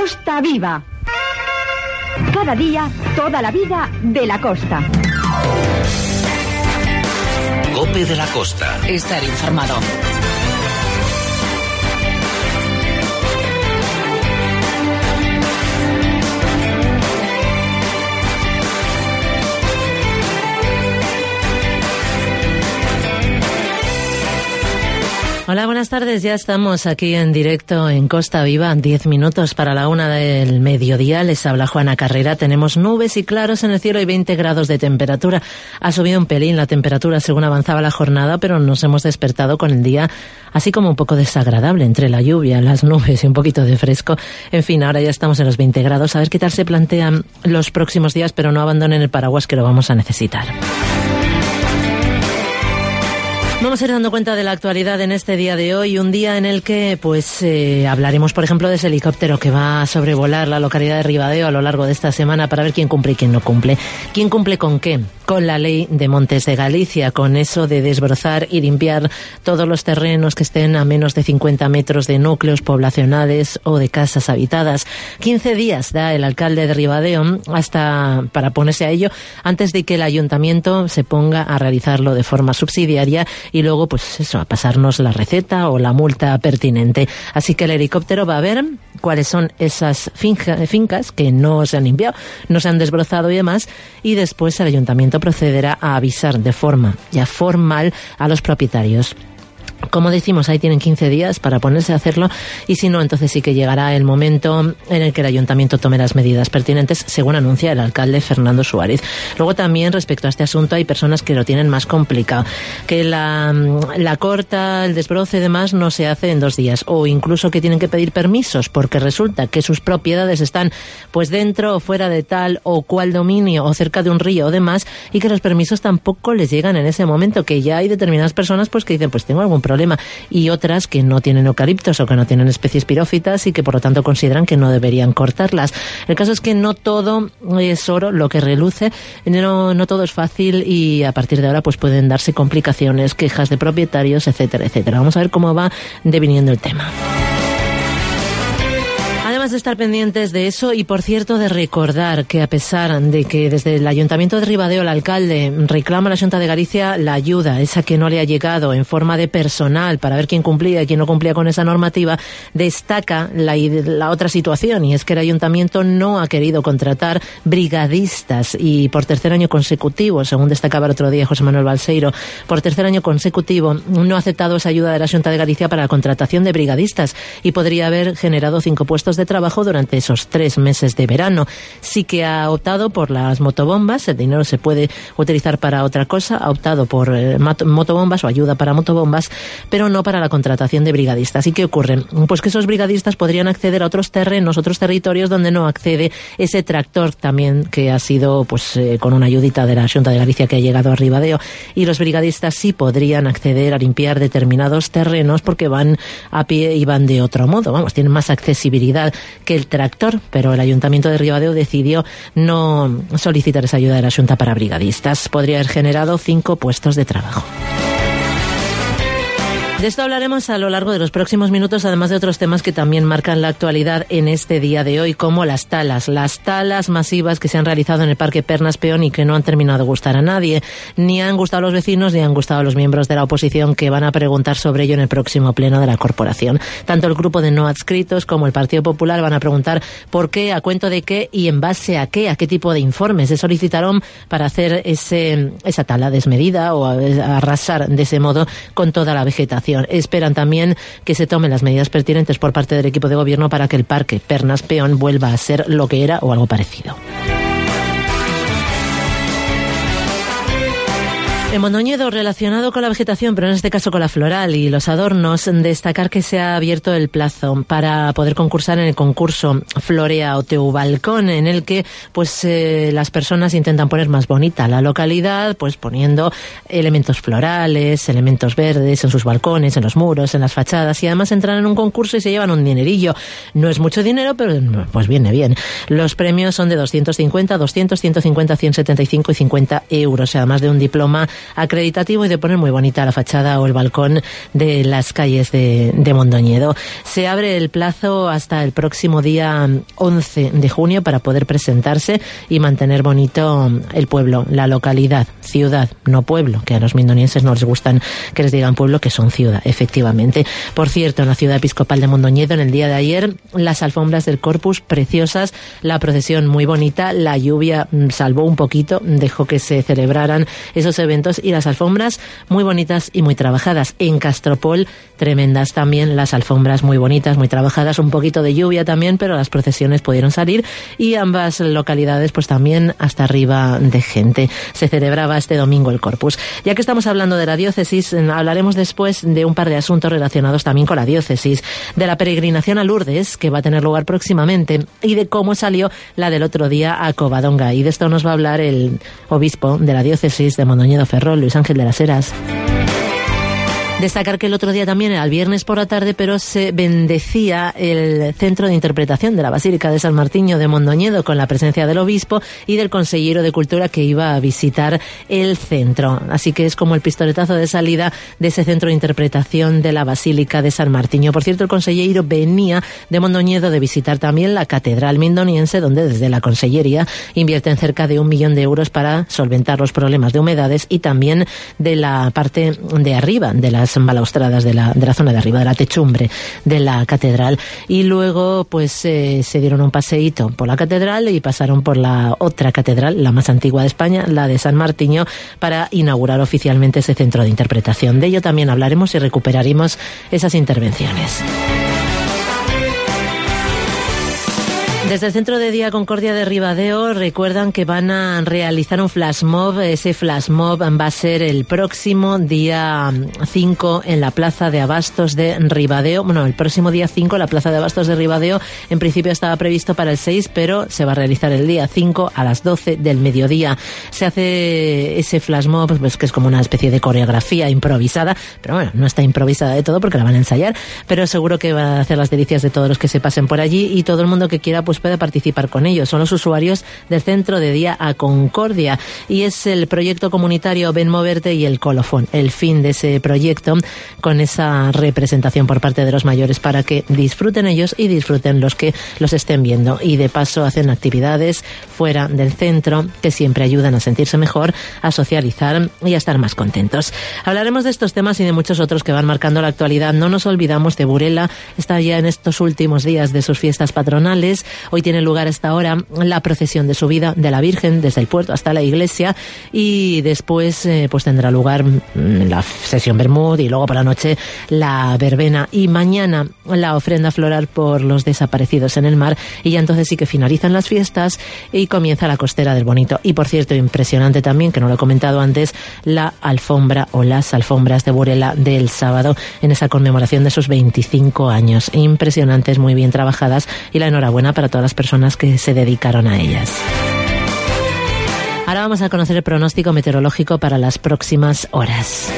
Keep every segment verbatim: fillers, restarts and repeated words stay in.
Costa Viva. Cada día, toda la vida de la costa. COPE de la Costa. Estar informado. Hola, buenas tardes. Ya estamos aquí en directo en Costa Viva, diez minutos para la una del mediodía. Les habla Juana Carrera. Tenemos nubes y claros en el cielo y veinte grados de temperatura. Ha subido un pelín la temperatura según avanzaba la jornada, pero nos hemos despertado con el día así como un poco desagradable entre la lluvia, las nubes y un poquito de fresco. En fin, ahora ya estamos en los veinte grados. A ver qué tal se plantean los próximos días, pero no abandonen el paraguas que lo vamos a necesitar. Vamos a ir dando cuenta de la actualidad en este día de hoy, un día en el que pues eh, hablaremos, por ejemplo, de ese helicóptero que va a sobrevolar la localidad de Ribadeo a lo largo de esta semana para ver quién cumple y quién no cumple. ¿Quién cumple con qué? Con la ley de Montes de Galicia, con eso de desbrozar y limpiar todos los terrenos que estén a menos de cincuenta metros de núcleos poblacionales o de casas habitadas. quince días da el alcalde de Ribadeo hasta para ponerse a ello antes de que el ayuntamiento se ponga a realizarlo de forma subsidiaria y luego, pues eso, a pasarnos la receta o la multa pertinente. Así que el helicóptero va a ver cuáles son esas finca, fincas que no se han limpiado, no se han desbrozado y demás, y después el ayuntamiento procederá a avisar de forma ya formal a los propietarios. Como decimos, ahí tienen quince días para ponerse a hacerlo y si no, entonces sí que llegará el momento en el que el ayuntamiento tome las medidas pertinentes, según anuncia el alcalde Fernando Suárez. Luego también, respecto a este asunto, hay personas que lo tienen más complicado, que la, la corta, el desbroce y demás no se hace en dos días, o incluso que tienen que pedir permisos porque resulta que sus propiedades están pues dentro o fuera de tal o cual dominio o cerca de un río o demás, y que los permisos tampoco les llegan en ese momento, que ya hay determinadas personas pues que dicen, pues tengo algún problema problema, y otras que no tienen eucaliptos o que no tienen especies pirófitas y que por lo tanto consideran que no deberían cortarlas. El caso es que no todo es oro lo que reluce, no, no todo es fácil y a partir de ahora pues pueden darse complicaciones, quejas de propietarios, etcétera, etcétera. Vamos a ver cómo va deviniendo el tema. Además de estar pendientes de eso y, por cierto, de recordar que a pesar de que desde el Ayuntamiento de Ribadeo el alcalde reclama a la Xunta de Galicia la ayuda, esa que no le ha llegado en forma de personal para ver quién cumplía y quién no cumplía con esa normativa, destaca la, la otra situación, y es que el Ayuntamiento no ha querido contratar brigadistas y por tercer año consecutivo, según destacaba el otro día José Manuel Balseiro, por tercer año consecutivo no ha aceptado esa ayuda de la Xunta de Galicia para la contratación de brigadistas y podría haber generado cinco puestos de trabajo durante esos tres meses de verano. Sí que ha optado por las motobombas, el dinero se puede utilizar para otra cosa, ha optado por eh, motobombas o ayuda para motobombas, pero no para la contratación de brigadistas. ¿Y qué ocurre? Pues que esos brigadistas podrían acceder a otros terrenos, otros territorios donde no accede ese tractor también que ha sido pues eh, con una ayudita de la Xunta de Galicia que ha llegado a Ribadeo, y los brigadistas sí podrían acceder a limpiar determinados terrenos porque van a pie y van de otro modo, vamos, tienen más accesibilidad que el tractor, pero el Ayuntamiento de Ribadeo decidió no solicitar esa ayuda de la Xunta para brigadistas. Podría haber generado cinco puestos de trabajo. De esto hablaremos a lo largo de los próximos minutos, además de otros temas que también marcan la actualidad en este día de hoy, como las talas. Las talas masivas que se han realizado en el Parque Pernas Peón y que no han terminado de gustar a nadie. Ni han gustado a los vecinos, ni han gustado a los miembros de la oposición, que van a preguntar sobre ello en el próximo pleno de la corporación. Tanto el grupo de no adscritos como el Partido Popular van a preguntar por qué, a cuento de qué y en base a qué, a qué tipo de informes se solicitaron para hacer ese, esa tala desmedida o arrasar de ese modo con toda la vegetación. Esperan también que se tomen las medidas pertinentes por parte del equipo de gobierno para que el Parque Pernas Peón vuelva a ser lo que era o algo parecido. En Mondoñedo, relacionado con la vegetación, pero en este caso con la floral y los adornos, destacar que se ha abierto el plazo para poder concursar en el concurso Florea o Teu Balcón, en el que pues eh, las personas intentan poner más bonita la localidad, pues poniendo elementos florales, elementos verdes en sus balcones, en los muros, en las fachadas, y además entran en un concurso y se llevan un dinerillo. No es mucho dinero, pero pues viene bien. Los premios son de doscientos cincuenta, doscientos, ciento cincuenta, ciento setenta y cinco y cincuenta euros, además de un diploma acreditativo y de poner muy bonita la fachada o el balcón de las calles de, de Mondoñedo. Se abre el plazo hasta el próximo día once de junio para poder presentarse y mantener bonito el pueblo, la localidad, ciudad, no pueblo, que a los mindonienses no les gustan que les digan pueblo, que son ciudad, efectivamente. Por cierto, en la ciudad episcopal de Mondoñedo, en el día de ayer, las alfombras del Corpus preciosas, la procesión muy bonita, la lluvia salvó un poquito, dejó que se celebraran esos eventos y las alfombras muy bonitas y muy trabajadas. En Castropol, tremendas también las alfombras muy bonitas, muy trabajadas, un poquito de lluvia también, pero las procesiones pudieron salir y ambas localidades pues también hasta arriba de gente. Se celebraba este domingo el Corpus. Ya que estamos hablando de la diócesis, hablaremos después de un par de asuntos relacionados también con la diócesis, de la peregrinación a Lourdes, que va a tener lugar próximamente, y de cómo salió la del otro día a Covadonga. Y de esto nos va a hablar el obispo de la diócesis de Mondoñedo Ferrol, Luis Ángel de las Heras. Destacar que el otro día también era el viernes por la tarde, pero se bendecía el centro de interpretación de la Basílica de San Martiño de Mondoñedo con la presencia del obispo y del consejero de Cultura que iba a visitar el centro. Así que es como el pistoletazo de salida de ese centro de interpretación de la Basílica de San Martiño. Por cierto, el consejero venía de Mondoñedo de visitar también la Catedral Mindoniense, donde desde la Consellería invierten cerca de un millón de euros para solventar los problemas de humedades y también de la parte de arriba de las balaustradas de la, de la zona de arriba, de la techumbre de la catedral. Y luego pues eh, se dieron un paseíto por la catedral y pasaron por la otra catedral, la más antigua de España, la de San Martiño, para inaugurar oficialmente ese centro de interpretación. De ello también hablaremos y recuperaremos esas intervenciones. Desde el Centro de Día Concordia de Ribadeo recuerdan que van a realizar un flash mob. Ese flash mob va a ser el próximo día cinco en la Plaza de Abastos de Ribadeo. Bueno, el próximo día cinco la Plaza de Abastos de Ribadeo en principio estaba previsto para el seis, pero se va a realizar el día cinco a las doce del mediodía. Se hace ese flash mob, pues que es como una especie de coreografía improvisada, pero bueno, no está improvisada de todo porque la van a ensayar, pero seguro que va a hacer las delicias de todos los que se pasen por allí y todo el mundo que quiera pues puede participar con ellos. Son los usuarios del Centro de Día a Concordia y es el proyecto comunitario Ven Moverte y el colofón. El fin de ese proyecto con esa representación por parte de los mayores para que disfruten ellos y disfruten los que los estén viendo. Y de paso hacen actividades fuera del centro que siempre ayudan a sentirse mejor, a socializar y a estar más contentos. Hablaremos de estos temas y de muchos otros que van marcando la actualidad. No nos olvidamos de Burela. Está ya en estos últimos días de sus fiestas patronales. Hoy tiene lugar a esta hora la procesión de subida de la Virgen desde el puerto hasta la iglesia y después eh, pues tendrá lugar la sesión Bermud y luego por la noche la verbena y mañana la ofrenda floral por los desaparecidos en el mar y ya entonces sí que finalizan las fiestas y comienza la costera del Bonito. Y por cierto, impresionante también, que no lo he comentado antes, la alfombra o las alfombras de Burela del sábado en esa conmemoración de sus veinticinco años. Impresionantes, muy bien trabajadas y la enhorabuena para todas las personas que se dedicaron a ellas. Ahora vamos a conocer el pronóstico meteorológico para las próximas horas.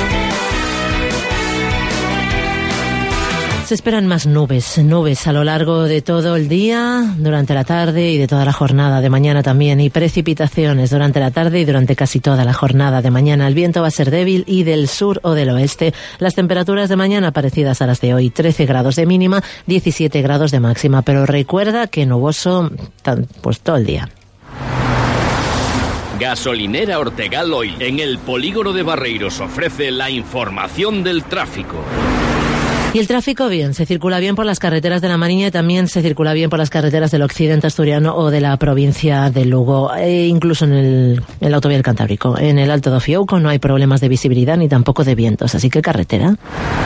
Se esperan más nubes, nubes a lo largo de todo el día, durante la tarde y de toda la jornada de mañana también, y precipitaciones durante la tarde y durante casi toda la jornada de mañana. El viento va a ser débil y del sur o del oeste. Las temperaturas de mañana parecidas a las de hoy, trece grados de mínima, diecisiete grados de máxima, pero recuerda que nuboso pues todo el día. Gasolinera Ortegal Oil, en el polígono de Barreiros, ofrece la información del tráfico. Y el tráfico bien, se circula bien por las carreteras de la Mariña y también se circula bien por las carreteras del occidente asturiano o de la provincia de Lugo, e incluso en el, en la autovía del Cantábrico. En el Alto do Fiouco no hay problemas de visibilidad ni tampoco de vientos, así que carretera.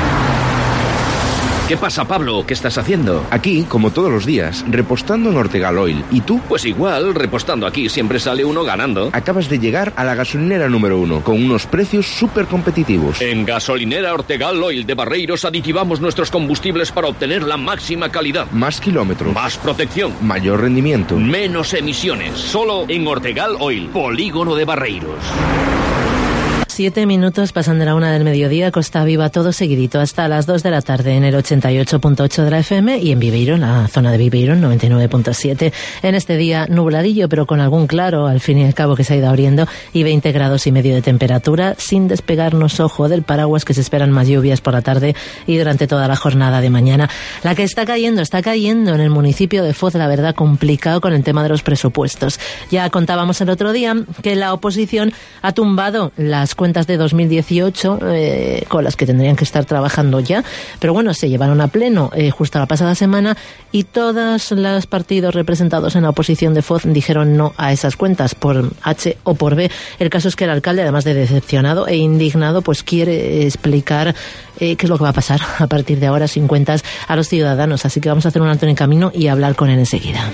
¿Qué pasa, Pablo? ¿Qué estás haciendo? Aquí, como todos los días, repostando en Ortegal Oil. ¿Y tú? Pues igual, repostando aquí siempre sale uno ganando. Acabas de llegar a la gasolinera número uno, con unos precios súper competitivos. En Gasolinera Ortegal Oil de Barreiros aditivamos nuestros combustibles para obtener la máxima calidad. Más kilómetros. Más protección. Mayor rendimiento. Menos emisiones. Solo en Ortegal Oil, polígono de Barreiros. Siete minutos pasan de la una del mediodía, Costa Viva, todo seguidito, hasta las dos de la tarde en el ochenta y ocho punto ocho de la F M y en Viveiro, en la zona de Viveiro, en noventa y nueve punto siete. En este día nubladillo, pero con algún claro, al fin y al cabo, que se ha ido abriendo, y veinte grados y medio de temperatura, sin despegarnos, ojo, del paraguas, que se esperan más lluvias por la tarde y durante toda la jornada de mañana. La que está cayendo, está cayendo en el municipio de Foz, la verdad, complicado con el tema de los presupuestos. Ya contábamos el otro día que la oposición ha tumbado las cuentas de dos mil dieciocho, eh, con las que tendrían que estar trabajando ya, pero bueno, se llevaron a pleno eh, justo la pasada semana y todos los partidos representados en la oposición de Foz dijeron no a esas cuentas, por H o por B. El caso es que el alcalde, además de decepcionado e indignado, pues quiere explicar eh, qué es lo que va a pasar a partir de ahora sin cuentas a los ciudadanos, así que vamos a hacer un alto en el camino y hablar con él enseguida.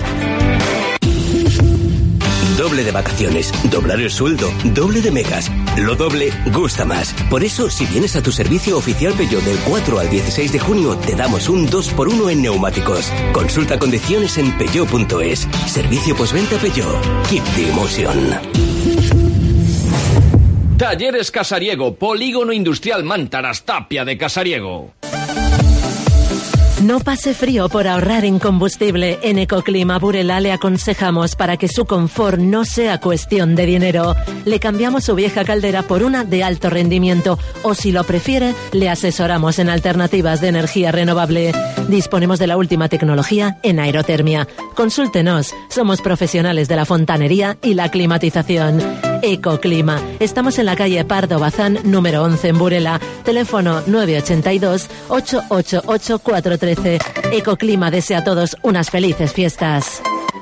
Doble de vacaciones, doblar el sueldo, doble de megas. Lo doble gusta más. Por eso, si vienes a tu servicio oficial Peugeot del cuatro al dieciséis de junio, te damos un dos por uno en neumáticos. Consulta condiciones en peugeot punto es. Servicio postventa Peugeot. Keep the emotion. Talleres Casariego, Polígono Industrial Mántaras, Tapia de Casariego. No pase frío por ahorrar en combustible. En Ecoclima Burela le aconsejamos para que su confort no sea cuestión de dinero. Le cambiamos su vieja caldera por una de alto rendimiento o, si lo prefiere, le asesoramos en alternativas de energía renovable. Disponemos de la última tecnología en aerotermia. Consúltenos. Somos profesionales de la fontanería y la climatización. Ecoclima. Estamos en la calle Pardo Bazán, número once en Burela. Teléfono nueve ochenta y dos, ocho ocho ocho, cuatro trece. Ecoclima desea a todos unas felices fiestas.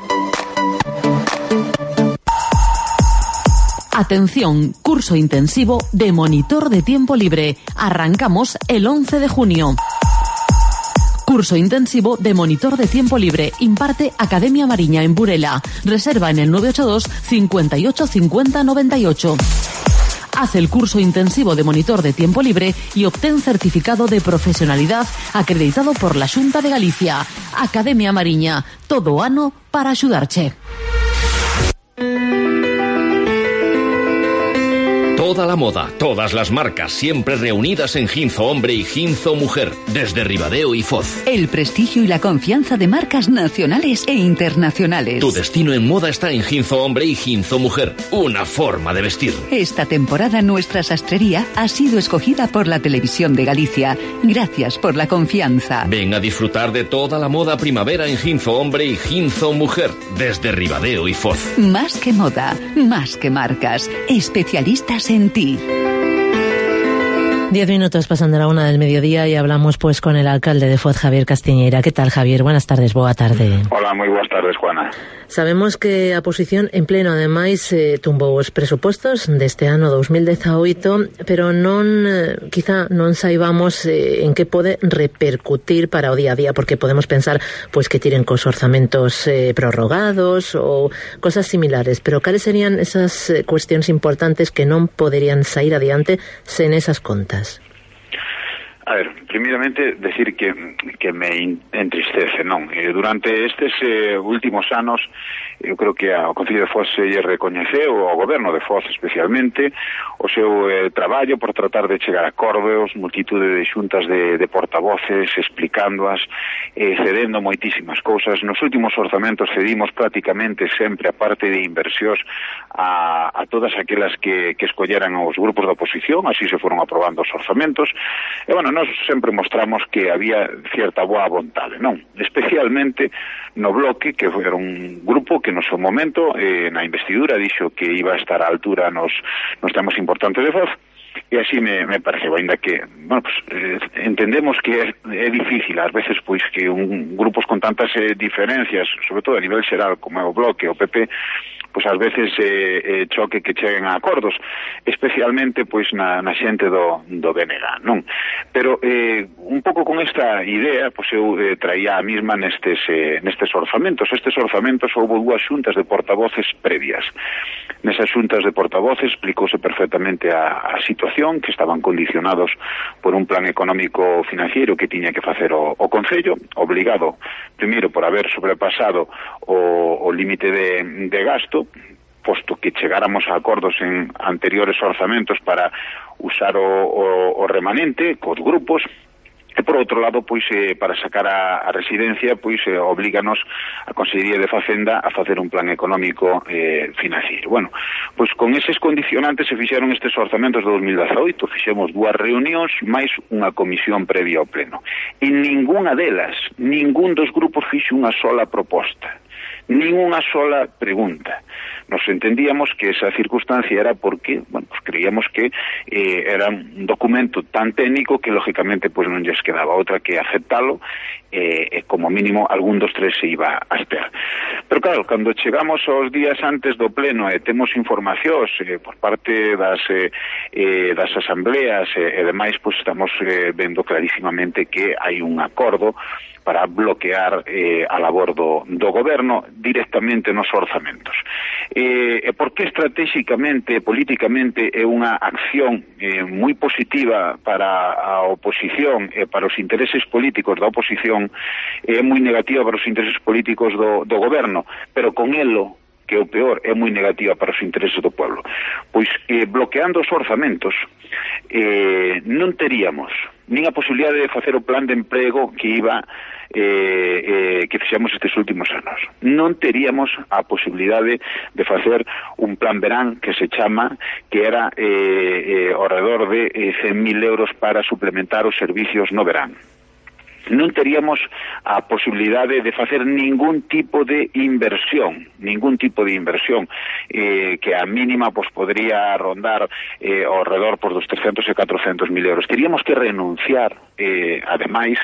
Atención, curso intensivo de monitor de tiempo libre. Arrancamos el once de junio. Curso intensivo de monitor de tiempo libre. Imparte Academia Mariña en Burela. Reserva en el nueve ocho dos, cincuenta y ocho, cincuenta, noventa y ocho. Haz el curso intensivo de monitor de tiempo libre y obtén certificado de profesionalidad acreditado por la Xunta de Galicia. Academia Mariña. Todo ano para axudarche. Toda la moda, todas las marcas, siempre reunidas en Ginzo Hombre y Ginzo Mujer, desde Ribadeo y Foz. El prestigio y la confianza de marcas nacionales e internacionales. Tu destino en moda está en Ginzo Hombre y Ginzo Mujer, una forma de vestir. Esta temporada nuestra sastrería ha sido escogida por la Televisión de Galicia. Gracias por la confianza. Ven a disfrutar de toda la moda primavera en Ginzo Hombre y Ginzo Mujer, desde Ribadeo y Foz. Más que moda, más que marcas, especialistas en ti. Diez minutos pasan de la una del mediodía y hablamos pues con el alcalde de Foz, Javier Castiñeira. ¿Qué tal, Javier? Buenas tardes, boa tarde. Hola, moi boas tardes, Juana. Sabemos que a oposición en pleno, ademais, eh, tumbou os presupostos deste ano dos mil dezaoito, pero non, eh, quizá non saibamos eh, en que pode repercutir para o día a día, porque podemos pensar pois que tiren cos orzamentos eh, prorrogados ou cosas similares, pero cales serían esas eh, cuestións importantes que non poderían sair adiante sen esas contas? A ver, primeiramente decir que, que me entristece, non? Eh, durante estes eh, últimos anos, eu creo que ao Concello de Foz se lle recoñeceu, ao Goberno de Foz especialmente, o seu eh, traballo por tratar de chegar a acordos, multitude de xuntas de, de portavoces, explicándoas, eh, cedendo moitísimas cousas. Nos últimos orzamentos cedimos prácticamente sempre a parte de inversións a, a todas aquelas que, que escolleran os grupos da oposición, así se foron aprobando os orzamentos. E, bueno, nós sempre mostramos que había cierta boa vontade, non? Especialmente no Bloque, que era un grupo que no seu momento, eh, na investidura, dixo que iba a estar á altura nos, nos temas importantes de Foz, e así me, me pareceu, ainda que, bueno, pues, eh, entendemos que é, é difícil, ás veces, pois, que un grupos con tantas eh, diferencias, sobre todo a nivel xeral, como é o Bloque, o P P, pois ás veces eh, eh, choque que cheguen a acordos, especialmente pois na, na xente do, do B N G, non? Pero eh, un pouco con esta idea, pois eu eh, traía a mesma nestes, eh, nestes orzamentos. Estes orzamentos houve dúas xuntas de portavoces previas. Nesas xuntas de portavoces explicouse perfectamente a, a situación, que estaban condicionados por un plan económico financiero que tiña que facer o, o Concello, obligado, primeiro, por haber sobrepasado o, o límite de, de gasto, posto que chegáramos a acordos en anteriores orzamentos para usar o, o, o remanente cos grupos. E por outro lado, pois, eh, para sacar a, a residencia, pois, eh, oblíganos a Consellería de Facenda a facer un plan económico eh, financiero. Bueno, pois con eses condicionantes se fixeron estes orzamentos de dos mil dezaoito, fixemos dúas reunións máis unha comisión previa ao pleno. E ninguna delas, ningún dos grupos fixo unha sola proposta, nin unha sola pregunta. Nos entendíamos que esa circunstancia era porque, bueno, pues creíamos que eh, era un documento tan técnico que lógicamente pues non lles quedaba outra que aceptalo, e eh, como mínimo algún dos tres se iba a esperar. Pero claro, cando chegamos aos días antes do pleno e temos informacións eh, por parte das eh, eh, das asambleas eh, e demais, pues estamos eh, vendo clarísimamente que hai un acordo para bloquear eh, a labor do, do goberno directamente nos orzamentos. Eh, e porque estratégicamente, políticamente, é unha acción eh, moi positiva para a oposición e para os intereses políticos da oposición, é moi negativa para os intereses políticos do, do goberno, pero con elo, que é o peor, é moi negativa para os intereses do pueblo. Pois eh, bloqueando os orzamentos eh, non teríamos nin a posibilidade de facer o plan de emprego que iba eh, eh, que fixemos estes últimos anos. Non teríamos a posibilidade de facer un plan verán que se chama, que era eh, eh, ao redor de eh, cen mil euros para suplementar os servicios no verán. Non teríamos a posibilidade de facer ningún tipo de inversión, ningún tipo de inversión, eh, que a mínima pues, podría rondar eh, ao redor por dos trescentos e catrocentos mil euros. Teríamos que renunciar, eh, ademais,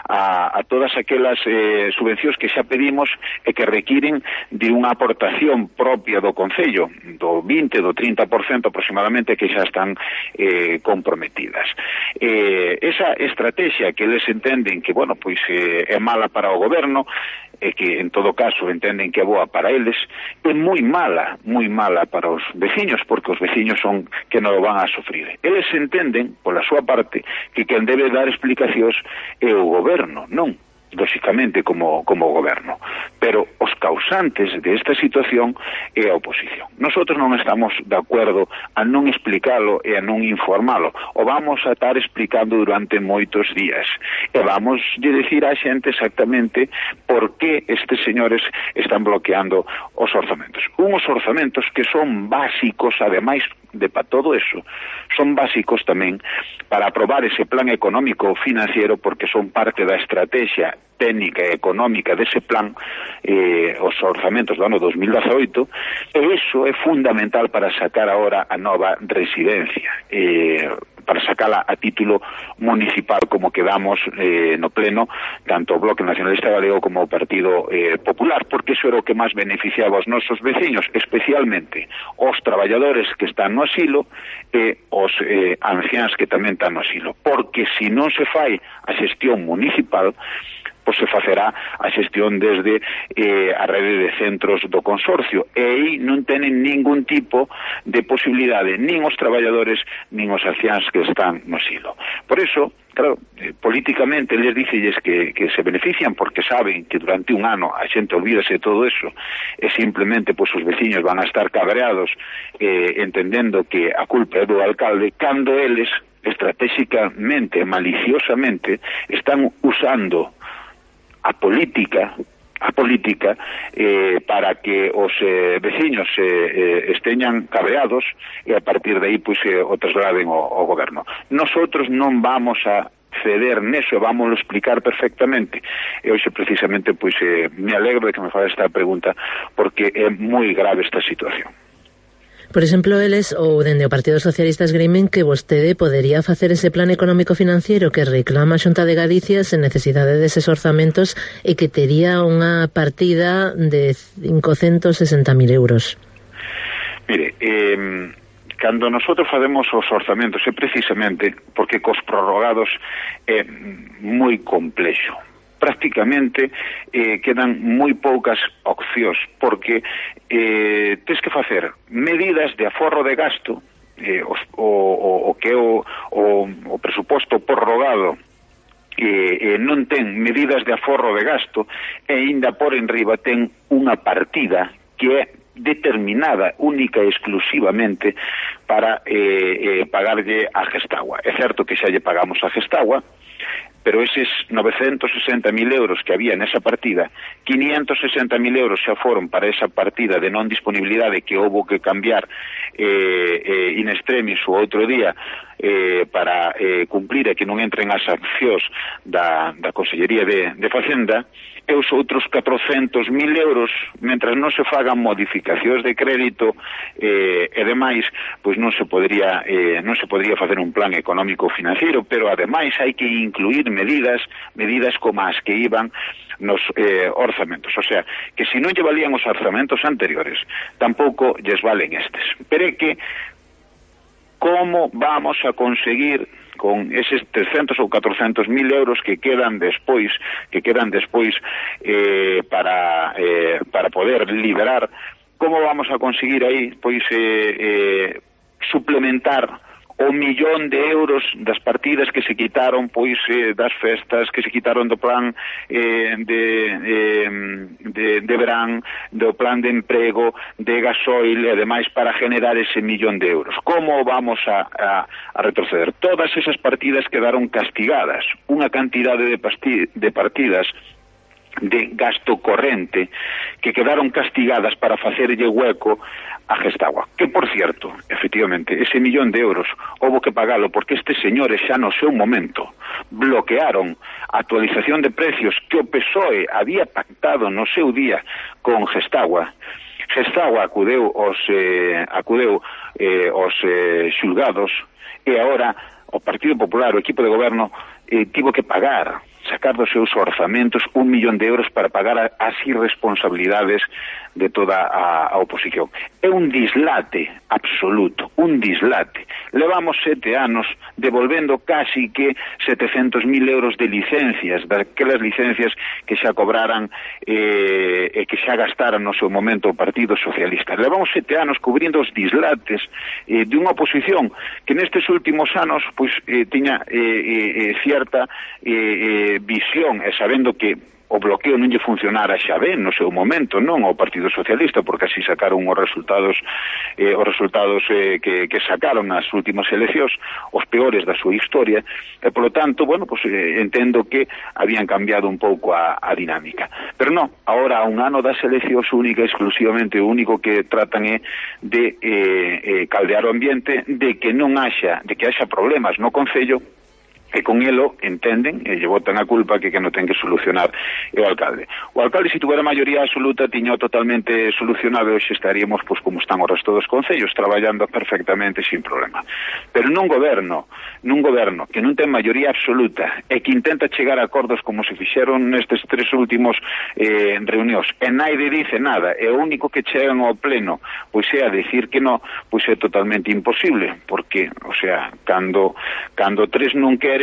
a, a todas aquelas eh, subvencións que xa pedimos e que requiren de unha aportación propia do Concello, do vinte, do trinta por cento aproximadamente, que xa están eh, comprometidas. Eh, esa estrategia que eles entenden que que, bueno, pois eh, é mala para o goberno, e que, en todo caso, entenden que é boa para eles, é moi mala, moi mala para os veciños, porque os veciños son que non o van a sufrir. Eles entenden, pola súa parte, que quen debe dar explicacións é o goberno, non? Lóxicamente como, como goberno, pero os causantes de esta situación é a oposición. Nosotros non estamos de acordo a non explicalo e a non informalo, o vamos a estar explicando durante moitos días e vamos de decir á xente exactamente por que estes señores están bloqueando os orzamentos. Unhos orzamentos que son básicos, ademais de para todo eso, son básicos tamén para aprobar ese plan económico financiero, porque son parte da estrategia técnica e económica dese plan, eh, os orzamentos do ano dos mil dezaoito, e iso é fundamental para sacar agora a nova residencia, eh, para sacala a título municipal, como quedamos eh, no pleno, tanto o Bloque Nacionalista Galego como o Partido eh, Popular, porque iso era o que máis beneficiaba aos nosos veciños, especialmente os traballadores que están no asilo e os eh, anciáns que tamén están no asilo, porque se non se fai a xestión municipal, pois se facerá a xestión desde eh, a rede de centros do consorcio, e aí non tenen ningún tipo de posibilidade, nin os traballadores nin os anciáns que están no asilo. Por iso, claro, eh, políticamente les dicelles que, que se benefician porque saben que durante un ano a xente olvídase de todo eso e simplemente pois os veciños van a estar cabreados eh, entendendo que a culpa é do alcalde, cando eles estratégicamente, maliciosamente están usando a política a política eh, para que os eh, veciños eh, eh, esteñan cabreados e a partir de aí pois, eh, o trasladen ao, ao goberno. Nosotros non vamos a ceder neso, vamos a explicar perfectamente, e hoxe precisamente pois eh, me alegro de que me faga esta pregunta, porque é moi grave esta situación. Por exemplo, eles ou dende o Partido Socialista esgrimen que vostede podería facer ese plan económico financiero que reclama a Xunta de Galicia sen necesidade deses orzamentos e que tería unha partida de cincocentos sesenta mil euros. Mire, eh, cando nosotros facemos os orzamentos é precisamente porque cos prorrogados é moi complexo. Prácticamente eh, quedan moi poucas opcións, porque eh, tens que facer medidas de aforro de gasto, eh, o, o, o que é o, o, o presuposto prorrogado eh, eh, non ten medidas de aforro de gasto, e aínda por enriba ten unha partida que é determinada única e exclusivamente para eh, eh, pagarlle a Gestagua. É certo que xa lle pagamos a Gestagua, pero eses novecentos sesenta mil euros que había nesa partida, quinientos sesenta mil euros xa foron para esa partida de non disponibilidade que houbo que cambiar eh, eh, in extremis o outro día eh, para eh, cumplir e que non entren as accións da, da Consellería de, de Facenda, e os outros catrocentos mil euros, mentras non se fagan modificacións de crédito eh, e demais, pois non se podría eh, non se podría facer un plan económico financiero, pero ademais hai que incluir medidas, medidas como as que iban nos eh, orzamentos, o sea, que se non lle valían os orzamentos anteriores, tampouco lles valen estes. Pero é que como vamos a conseguir con eses trescentos ou catrocentos mil euros que quedan despois, que quedan despois eh, para eh, para poder liberar, como vamos a conseguir aí pois eh, eh, suplementar o millón de euros das partidas que se quitaron pois eh, das festas, que se quitaron do plan eh, de, eh, de, de verán, do plan de emprego, de gasoil e demais para generar ese millón de euros. Como vamos a, a, a retroceder? Todas esas partidas quedaron castigadas, unha cantidade de, pasti, de partidas de gasto corrente que quedaron castigadas para facerlle hueco a Gestagua, que por cierto, efectivamente, ese millón de euros houbo que pagalo porque estes señores xa no seu momento bloquearon a actualización de precios que o P S O E había pactado no seu día con Gestagua. Gestagua acudeu aos eh, acudeu eh, aos eh, xulgados e agora o Partido Popular, o equipo de goberno, eh, tivo que pagar, sacar dos seus orzamentos un millón de euros para pagar a, as irresponsabilidades de toda a, a oposición. É un dislate absoluto, un dislate. Levamos sete anos devolvendo casi que setecentos mil euros de licencias, daquelas licencias que xa cobraran eh, e que xa gastaran no seu momento o Partido Socialista. Levamos sete anos cubrindo os dislates eh, de unha oposición que nestes últimos anos pois eh, tiña eh, eh, cierta eh, eh, visión e sabendo que o bloqueo non lle funcionara xa ben no seu momento, non ao Partido Socialista, porque así sacaron os resultados eh, os resultados eh, que, que sacaron nas últimas eleccións, os peores da súa historia, e polo tanto, bueno, pues, eh, entendo que habían cambiado un pouco a, a dinámica. Pero non, agora a un ano das eleccións única exclusivamente o único que tratan é de eh, eh, caldear o ambiente, de que non haxa, de que haxa problemas no Concello, e con elo entenden e lle botan a culpa que que non ten que solucionar é o alcalde. O alcalde, se tuvera maioría absoluta, tiño totalmente solucionado e hoxe estaríamos, pois, como están o resto dos concellos, traballando perfectamente sin problema. Pero nun goberno, nun goberno que non ten maioría absoluta e que intenta chegar a acordos como se fixeron nestes tres últimos eh, reunións, e naide dice nada, e o único que chegan ao pleno pois é a decir que non, pois é totalmente imposible, porque, o sea, cando, cando tres non quere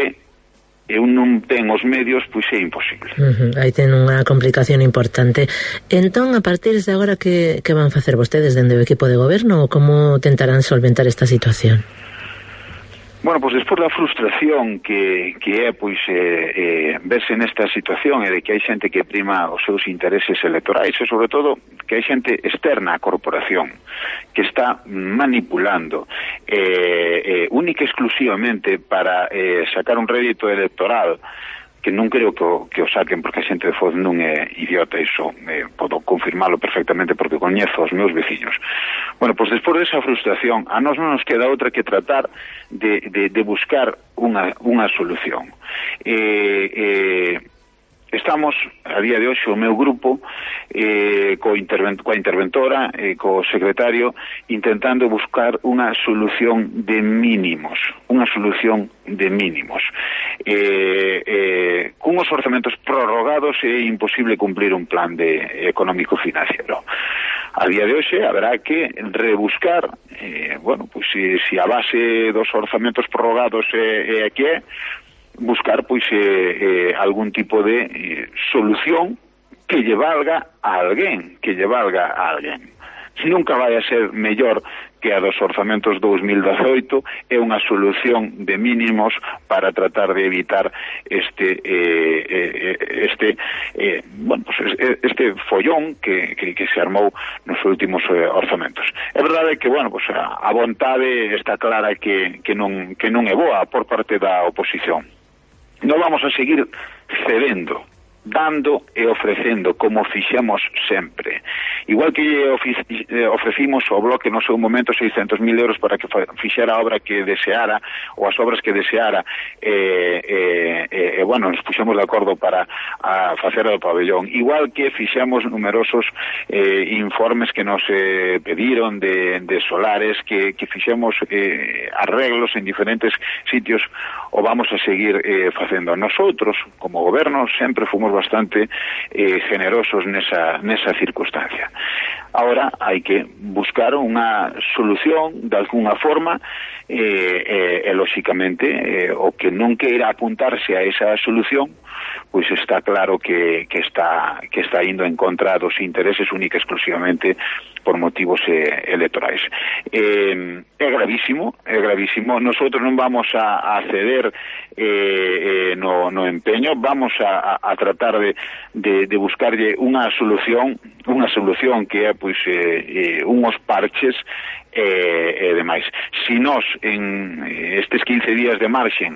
e un non ten os medios, pois é imposible. Uh-huh. Aí ten unha complicación importante. Entón, a partir de agora, que, que van facer vostedes dende o equipo de goberno, ou como tentarán solventar esta situación? Bueno, pois despois da frustración que, que é pois eh, eh, verse nesta situación e de que hai xente que prima os seus intereses electorais e sobre todo que hai xente externa á corporación que está manipulando eh, eh, única e exclusivamente para eh, sacar un rédito electoral, que non creo que o, que o saquen porque a xente de Foz non é idiota, iso eh, podo confirmalo perfectamente porque coñezo os meus veciños. Bueno, pois despois desa frustración a nós non nos queda outra que tratar de, de, de buscar unha, unha solución. Eh, eh, estamos, a día de hoxe, o meu grupo eh, co intervent, coa interventora e eh, co secretario intentando buscar unha solución de mínimos, unha solución de mínimos. Eh, eh, cun os orzamentos prorrogados é imposible cumplir un plan de económico financiero. A día de hoxe haberá que rebuscar, eh, bueno, pois se si, si a base dos orzamentos prorrogados é, é que é, buscar pois eh, eh, algún tipo de eh, solución que lle valga a alguén, que lle valga a alguén. Nunca vai a ser mellor que a dos orzamentos dous mil dezoito é unha solución de mínimos para tratar de evitar este eh, eh, este eh, bueno, pues este follón que, que, que se armou nos últimos eh, orzamentos. É verdade que, bueno, pues a, a vontade está clara que, que, non, que non é boa por parte da oposición. Non vamos a seguir cedendo, dando e ofrecendo como fixemos sempre. Igual que ofrecimos ao Bloque no seu momento seiscentos mil euros para que fixera a obra que deseara ou as obras que deseara e, e, e, e bueno, nos puxemos de acordo para a facer o pabellón. Igual que fixemos numerosos eh, informes que nos eh, pediron de, de solares, que, que fixemos eh, arreglos en diferentes sitios, o vamos a seguir eh, facendo. Nosotros, como goberno, sempre fomos bastante eh, generosos nesa, nesa circunstancia. Ahora hai que buscar unha solución de alguna forma e, eh, eh, lóxicamente eh, o que non queira apuntarse a esa solución pois está claro que, que está que está indo en contra dos intereses única exclusivamente por motivos eh, electorais. Eh, é gravísimo, é gravísimo. Nosotros non vamos a, a ceder eh, eh, no, no empeño, vamos a, a tratar de, de, de buscarlle unha solución, unha solución que é pois eh, eh, unhos parches e eh, demais. Si nós en estes quince días de marxen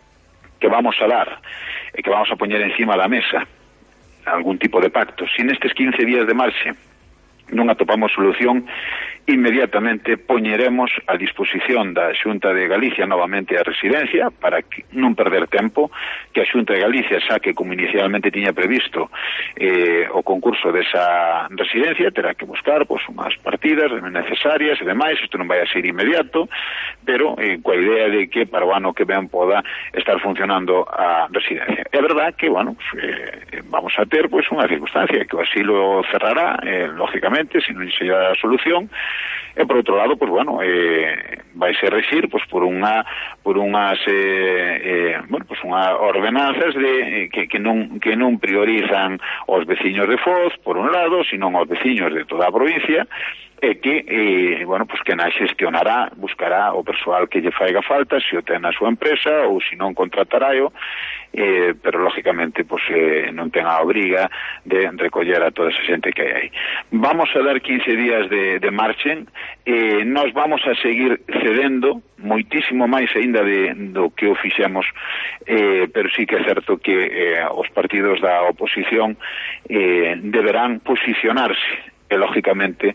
que vamos a dar e que vamos a poñer encima da mesa algún tipo de pacto, si nestes quince días de marxe non atopamos solución, inmediatamente poñeremos a disposición da Xunta de Galicia novamente a residencia para que non perder tempo, que a Xunta de Galicia saque como inicialmente tiña previsto eh, o concurso desa residencia, terá que buscar pois, unhas partidas necesarias e demais. Isto non vai a ser inmediato, pero eh, coa idea de que para o ano que ven poda estar funcionando a residencia. É verdad que, bueno, eh, vamos a ter pois unha circunstancia que o asilo cerrará, eh, lógicamente, se non se dá a solución. E por outro lado, pues bueno, eh, vai ser rexir pues por unha por unhas eh, eh, bueno, pues unha ordenanzas de eh, que, que non que non priorizan os veciños de Foz por un lado, sino aos veciños de toda a provincia, e que, eh, bueno, pues que na xestionará, buscará o persoal que lle faiga falta, se o ten na súa empresa ou se non contrataráio, eh, pero lógicamente pues, eh, non ten a obriga de recoller a toda esa xente que hai aí. Vamos a dar quince días de, de marchen, eh, nós vamos a seguir cedendo moitísimo máis aínda de, do que o fixemos, eh, pero sí que é certo que eh, os partidos da oposición eh, deberán posicionarse e, lógicamente,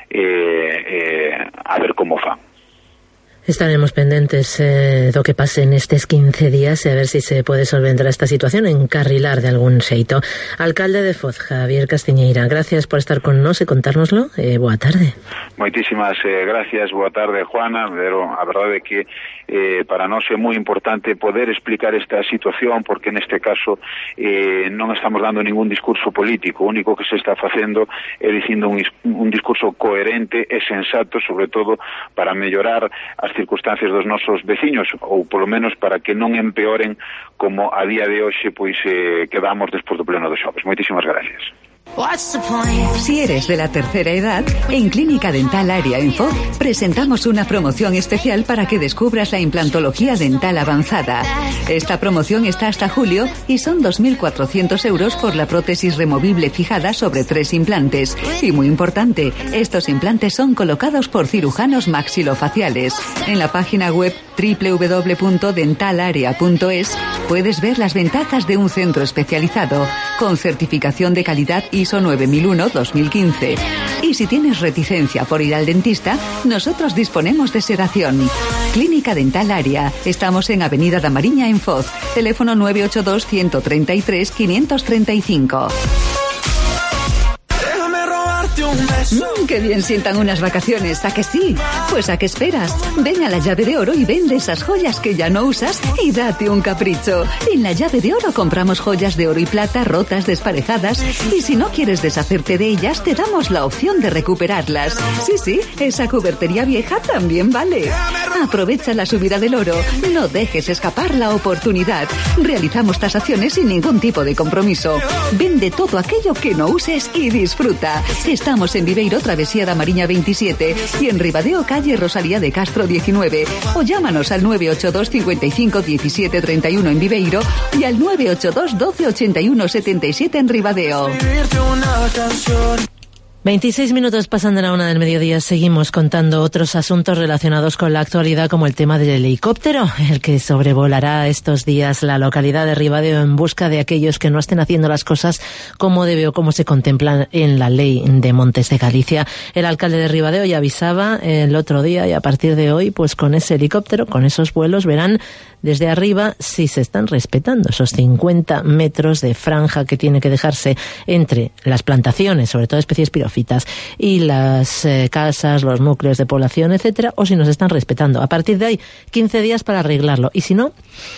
eh, eh, a ver como fan. Estaremos pendentes eh, do que pase nestes quince días e a ver se si se pode solventar esta situación, encarrilar de algún xeito. Alcalde de Foz, Javier Castiñeira, gracias por estar con nos e contárnoslo. Eh, boa tarde. Moitísimas eh, gracias, boa tarde, Juana, pero a verdade é que eh, para nós é moi importante poder explicar esta situación, porque neste caso eh, non estamos dando ningún discurso político, o único que se está facendo é dicindo un, un discurso coherente e sensato, sobre todo para mellorar as circunstancias dos nosos veciños, ou polo menos para que non empeoren como a día de hoxe pois eh, quedamos despois do pleno dos xoves. Moitísimas gracias. Si eres de la tercera edad, en Clínica Dental Área en Foz presentamos una promoción especial para que descubras la implantología dental avanzada. Esta promoción está hasta julio y son dos mil cuatrocientos euros por la prótesis removible fijada sobre tres implantes. Y muy importante, estos implantes son colocados por cirujanos maxilofaciales. En la página web doble u doble u doble u punto dental área punto es puedes ver las ventajas de un centro especializado con certificación de calidad ISO nueve mil uno dos mil quince. Y si tienes reticencia por ir al dentista, nosotros disponemos de sedación. Clínica Dental Área. Estamos en Avenida da Mariña en Foz. Teléfono nueve ocho dos, uno tres tres, cinco tres cinco. Mm, ¡Qué bien sientan unas vacaciones! ¿A que sí? Pues ¿a qué esperas? Ven a La Llave de Oro y vende esas joyas que ya no usas y date un capricho. En La Llave de Oro compramos joyas de oro y plata rotas, desparejadas, y si no quieres deshacerte de ellas, te damos la opción de recuperarlas. Sí, sí, esa cubertería vieja también vale. Aprovecha la subida del oro. No dejes escapar la oportunidad. Realizamos tasaciones sin ningún tipo de compromiso. Vende todo aquello que no uses y disfruta. Estamos en Viveiro, Travesía da Mariña veintisiete y en Ribadeo, calle Rosalía de Castro diecinueve. O llámanos al nueve ocho dos cincuenta y cinco diecisiete treinta y uno en Viveiro y al nueve ocho dos doce ochenta y uno setenta y siete en Ribadeo. veintiséis minutos pasan de la una del mediodía. Seguimos contando otros asuntos relacionados con la actualidad, como el tema del helicóptero, el que sobrevolará estos días la localidad de Ribadeo en busca de aquellos que no estén haciendo las cosas como debe o como se contemplan en la ley de Montes de Galicia. El alcalde de Ribadeo ya avisaba el otro día, y a partir de hoy, pues con ese helicóptero, con esos vuelos, verán desde arriba si se están respetando esos cincuenta metros de franja que tiene que dejarse entre las plantaciones, sobre todo especies pirófitas, y las eh, casas, los núcleos de población, etcétera, o si nos están respetando. A partir de ahí, quince días para arreglarlo, y si no,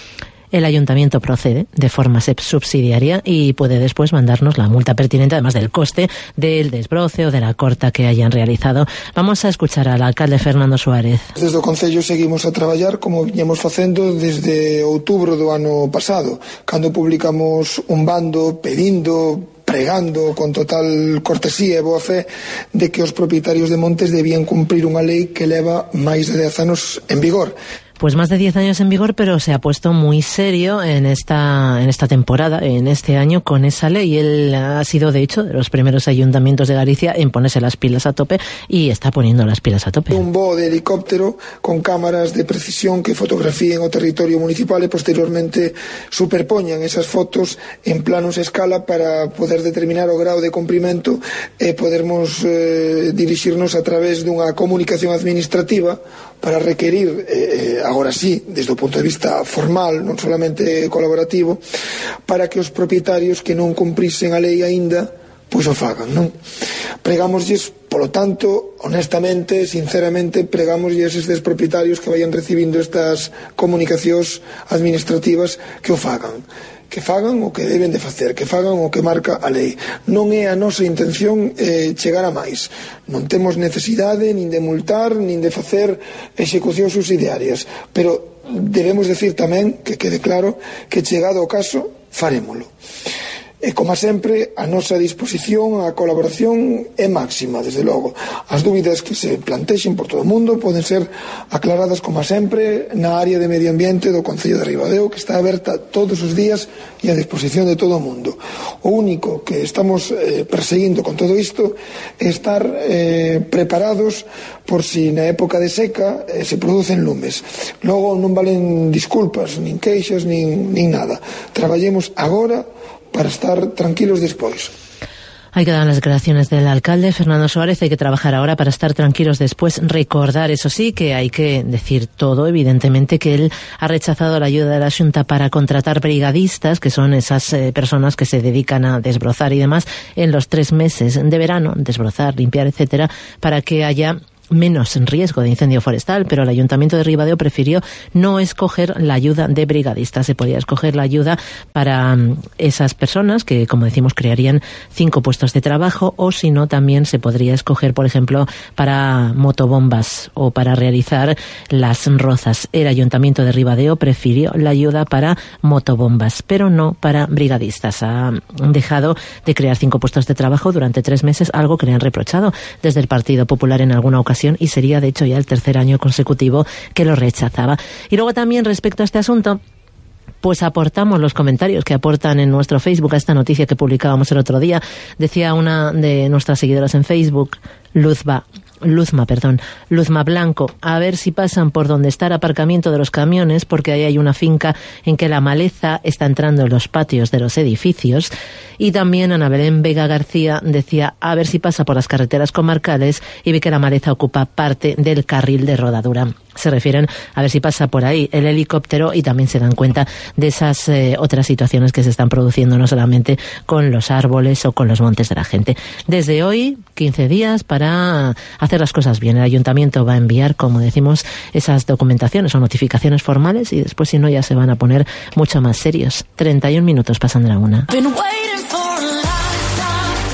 el ayuntamiento procede de forma subsidiaria y puede después mandarnos la multa pertinente, además del coste del desbroce o de la corta que hayan realizado. Vamos a escuchar al alcalde Fernando Suárez. Desde o Concello seguimos a traballar como viñemos facendo desde outubro do ano pasado, cando publicamos un bando pedindo, pregando con total cortesía e boa fe de que os propietarios de montes debían cumprir unha lei que leva máis de dez anos en vigor. Pues más de diez años en vigor, pero se ha puesto muy serio en esta en esta temporada, en este año, con esa ley. Él ha sido, de hecho, de los primeros ayuntamientos de Galicia en ponerse las pilas a tope y está poniendo las pilas a tope. Un voo de helicóptero con cámaras de precisión que fotografíen o territorio municipal e posteriormente superpoñan esas fotos en planos a escala para poder determinar o grau de cumprimento e podermos eh, dirixirnos a través dunha comunicación administrativa para requerir, eh, agora sí, desde o punto de vista formal, non solamente colaborativo, para que os propietarios que non cumprisen a lei aínda, pois o fagan, non? Pregámoslles, polo tanto, honestamente, sinceramente, pregámoslles estes propietarios que vayan recibindo estas comunicacións administrativas que o fagan. Que fagan o que deben de facer, que fagan o que marca a lei. Non é a nosa intención eh, chegar a máis. Non temos necesidade nin de multar, nin de facer execucións subsidiarias, pero debemos decir tamén, que quede claro, que chegado o caso, farémolo. E, como sempre, a nosa disposición, a colaboración é máxima, desde logo. As dúbidas que se plantexen por todo o mundo poden ser aclaradas, como sempre, na área de medio ambiente do Concello de Ribadeo, que está aberta todos os días e a disposición de todo o mundo. O único que estamos eh, perseguindo con todo isto é estar eh, preparados por si na época de seca eh, se producen lumes. Logo non valen disculpas, nin queixas, nin, nin nada. Traballemos agora para estar tranquilos despois. Hay que dar las declaraciones del alcalde Fernando Suárez. Hay que trabajar ahora para estar tranquilos después. Recordar, eso sí, que hay que decir todo, evidentemente, que él ha rechazado la ayuda de la Xunta para contratar brigadistas, que son esas eh, personas que se dedican a desbrozar y demás en los tres meses de verano, desbrozar, limpiar, etcétera, para que haya menos riesgo de incendio forestal, pero el Ayuntamiento de Ribadeo prefirió no escoger la ayuda de brigadistas. Se podía escoger la ayuda para um, esas personas que, como decimos, crearían cinco puestos de trabajo, o si no, también se podría escoger, por ejemplo, para motobombas o para realizar las rozas. El Ayuntamiento de Ribadeo prefirió la ayuda para motobombas, pero no para brigadistas. Ha dejado de crear cinco puestos de trabajo durante tres meses, algo que le han reprochado desde el Partido Popular en alguna ocasión, y sería de hecho ya el tercer año consecutivo que lo rechazaba. Y luego también, respecto a este asunto, pues aportamos los comentarios que aportan en nuestro Facebook a esta noticia que publicábamos el otro día. Decía una de nuestras seguidoras en Facebook, Luzba, Luzma, perdón, Luzma Blanco, a ver si pasan por donde está el aparcamiento de los camiones, porque ahí hay una finca en que la maleza está entrando en los patios de los edificios. Y también Ana Belén Vega García decía, a ver si pasa por las carreteras comarcales y ve que la maleza ocupa parte del carril de rodadura. Se refieren a ver si pasa por ahí el helicóptero, y también se dan cuenta de esas eh, otras situaciones que se están produciendo, no solamente con los árboles o con los montes de la gente. Desde hoy, quince días para hacer las cosas bien. El ayuntamiento va a enviar, como decimos, esas documentaciones o notificaciones formales, y después, si no, ya se van a poner mucho más serios. treinta y un minutos pasan de la una.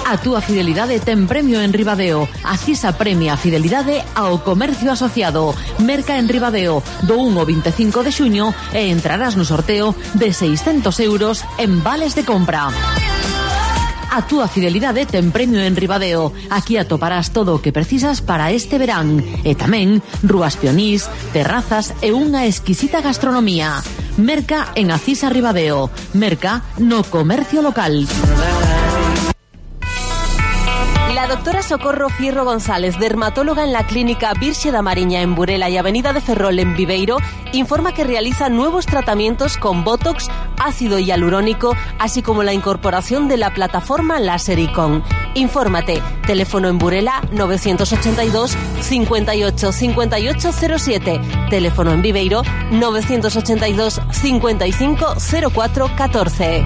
A túa fidelidade ten premio en Ribadeo. A CISA premia a fidelidade ao comercio asociado. Merca en Ribadeo do un ao veinticinco de xuño e entrarás no sorteo de seiscentos euros en vales de compra. A túa fidelidade ten premio en Ribadeo. Aquí atoparás todo o que precisas para este verán. E tamén rúas pionís, terrazas e unha exquisita gastronomía. Merca en Acisa Ribadeo. Merca no comercio local. La doctora Socorro Fierro González, dermatóloga en la clínica Virxe da Mariña en Burela y Avenida de Ferrol en Viveiro, informa que realiza nuevos tratamientos con Botox, ácido hialurónico, así como la incorporación de la plataforma láser Icon. Infórmate, teléfono en Burela novecientos ochenta y dos, cincuenta y ocho, cincuenta y ocho cero siete, teléfono en Viveiro novecientos ochenta y dos, cincuenta y cinco cero cuatro catorce.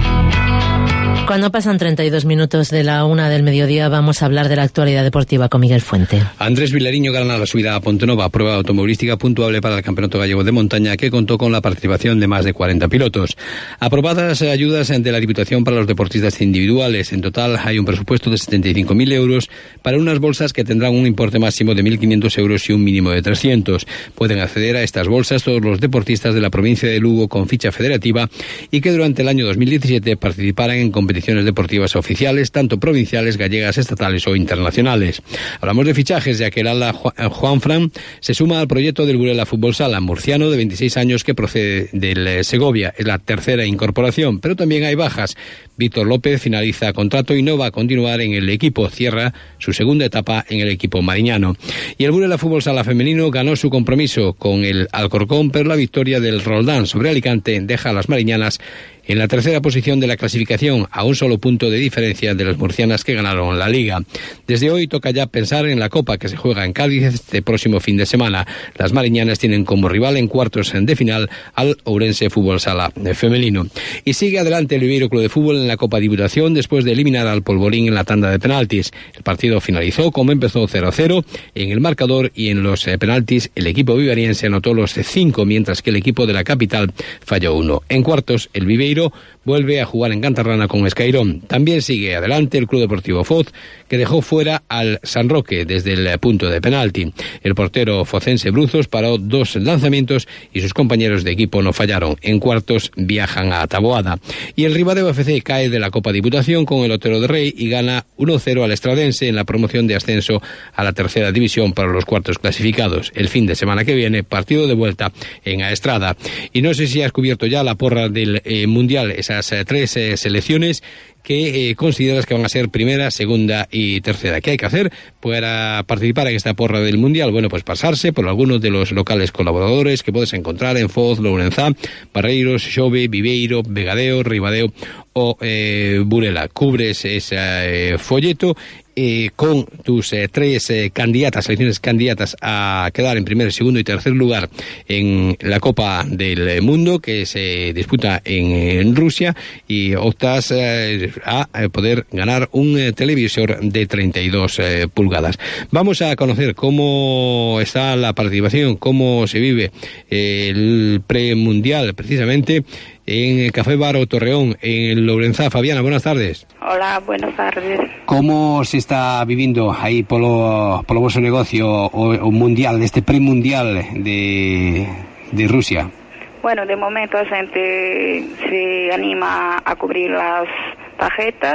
Cuando pasan treinta y dos minutos de la una del mediodía, vamos a hablar de la actualidad deportiva con Miguel Fuente. Andrés Vilariño gana la subida a Pontenova, prueba automovilística puntuable para el Campeonato Gallego de Montaña, que contó con la participación de más de cuarenta pilotos. Aprobadas ayudas de la Diputación para los deportistas individuales. En total hay un presupuesto de setenta y cinco mil euros para unas bolsas que tendrán un importe máximo de mil quinientos euros y un mínimo de trescientos. Pueden acceder a estas bolsas todos los deportistas de la provincia de Lugo con ficha federativa y que durante el año dos mil diecisiete participaran en competiciones deportivas oficiales, tanto provinciales, gallegas, estatales o internacionales. Hablamos de fichajes, ya que el ala Juanfran se suma al proyecto del Burela Fútbol Sala, murciano de veintiséis años que procede del Segovia. Es la tercera incorporación, pero también hay bajas. Víctor López finaliza contrato y no va a continuar en el equipo. Cierra su segunda etapa en el equipo mariñano. Y el Burela Fútbol Sala femenino ganó su compromiso con el Alcorcón, pero la victoria del Roldán sobre Alicante deja a las mariñanas en la tercera posición de la clasificación, a un solo punto de diferencia de las murcianas que ganaron la Liga. Desde hoy toca ya pensar en la Copa, que se juega en Cádiz este próximo fin de semana. Las mariñanas tienen como rival en cuartos de final al Ourense Fútbol Sala femenino. Y sigue adelante el Viveiro Club de Fútbol en la Copa Diputación después de eliminar al Polvorín en la tanda de penaltis. El partido finalizó como empezó cero a cero en el marcador, y en los penaltis el equipo vivariense anotó los cinco, mientras que el equipo de la capital falló uno. En cuartos el Viveiro vuelve a jugar en Cantarrana con Escairón. También sigue adelante el Club Deportivo Foz, que dejó fuera al San Roque desde el punto de penalti. El portero focense Bruzos paró dos lanzamientos y sus compañeros de equipo no fallaron. En cuartos viajan a Taboada. Y el Ribadeo F C cae de la Copa Diputación con el Otero de Rey y gana uno cero al Estradense en la promoción de ascenso a la tercera división para los cuartos clasificados. El fin de semana que viene, partido de vuelta en Aestrada. Y no sé si has cubierto ya la porra del eh, Mundial, esas eh, tres eh, selecciones que eh, consideras que van a ser primera, segunda y tercera. ¿Qué hay que hacer para participar en esta porra del Mundial? Bueno, pues pasarse por algunos de los locales colaboradores que puedes encontrar en Foz, Lourenzá, Barreiros, Xove, Viveiro, Vegadeo, Ribadeo o eh, Burela. Cubres ese eh, folleto Eh, con tus eh, tres eh, candidatas, selecciones candidatas a quedar en primer, segundo y tercer lugar en la Copa del Mundo que se disputa en, en Rusia, y optas eh, a poder ganar un eh, televisor de treinta y dos eh, pulgadas. Vamos a conocer cómo está la participación, cómo se vive eh, el premundial precisamente en el Café Bar o Torreón, en Lourenzá. Fabiana, buenas tardes. Hola, buenas tardes. ¿Cómo se está vivindo aí polo, polo vosso negocio o, o mundial, este premundial de, de Rusia? Bueno, de momento a xente se anima a cubrir las tarjetas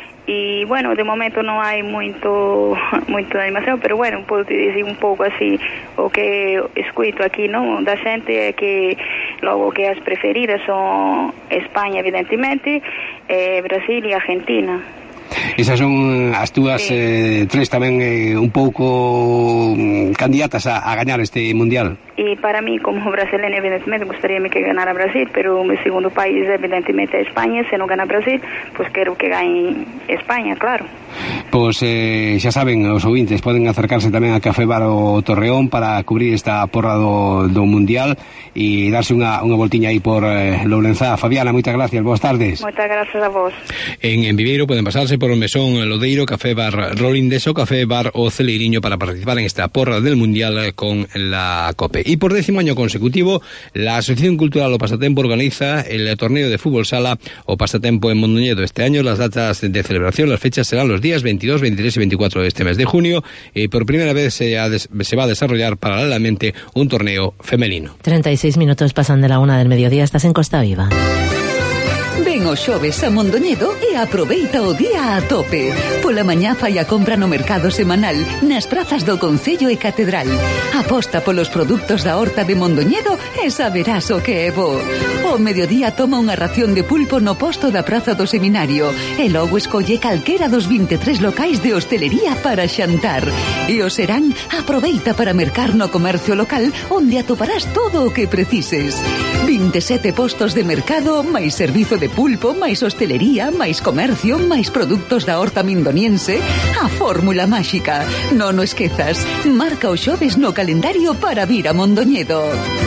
e, bueno, de momento non hai moito moito animación, pero, bueno, podo te dicir un pouco así o que escuito aquí, non, da xente é que logo que as preferidas son España, evidentemente, eh, Brasil e Argentina. Esas son as túas sí. eh, tres tamén eh, un pouco candidatas a, a gañar este mundial. E para mí, como brasileña, evidentemente, gustaríame que ganara Brasil, pero o meu segundo país, evidentemente, é España. Se non gana Brasil, pois quero que gane España, claro. Pois eh, xa saben, os ouvintes poden acercarse tamén a Café Bar o Torreón para cubrir esta porra do, do mundial e darse unha, unha voltiña aí por eh, Lourenzá. Fabiana, moitas gracias, boas tardes. Moitas gracias a vos. En, en Viveiro poden pasarse por o Mesón Lodeiro, Café Bar Rolindes o Café Bar o Celeiriño para participar en esta porra del mundial con la COPE. Y por décimo año consecutivo, la Asociación Cultural O Pasatempo organiza el torneo de fútbol sala O Pasatempo en Mondoñedo. Este año las datas de celebración, las fechas serán los días veintidós, veintitrés y veinticuatro de este mes de junio, y por primera vez se, ha des- se va a desarrollar paralelamente un torneo femenino. treinta y seis minutos pasan de la una del mediodía, estás en Costa Viva. Ven o xoves a Mondoñedo e aproveita o día a tope. Pola mañá fai a compra no mercado semanal nas prazas do Concello e Catedral. Aposta polos produtos da horta de Mondoñedo e saberás o que é bo. O mediodía toma unha ración de pulpo no posto da Praza do Seminario e logo escolle calquera dos vinte e tres locais de hostelería para xantar. E o serán aproveita para mercar no comercio local onde atoparás todo o que precises. vinte e sete postos de mercado, máis servizo de pulpo, máis hostelería, máis comercio, máis produtos da horta mindoniense. A fórmula máxica. Non o esquezas. Marca o xoves no calendario para vir a Mondoñedo.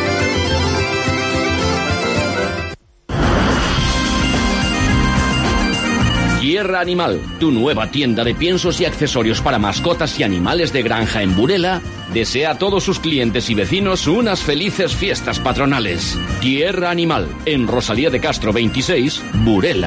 Tierra Animal, tu nueva tienda de piensos y accesorios para mascotas y animales de granja en Burela, desea a todos sus clientes y vecinos unas felices fiestas patronales. Tierra Animal, en Rosalía de Castro veintiséis, Burela.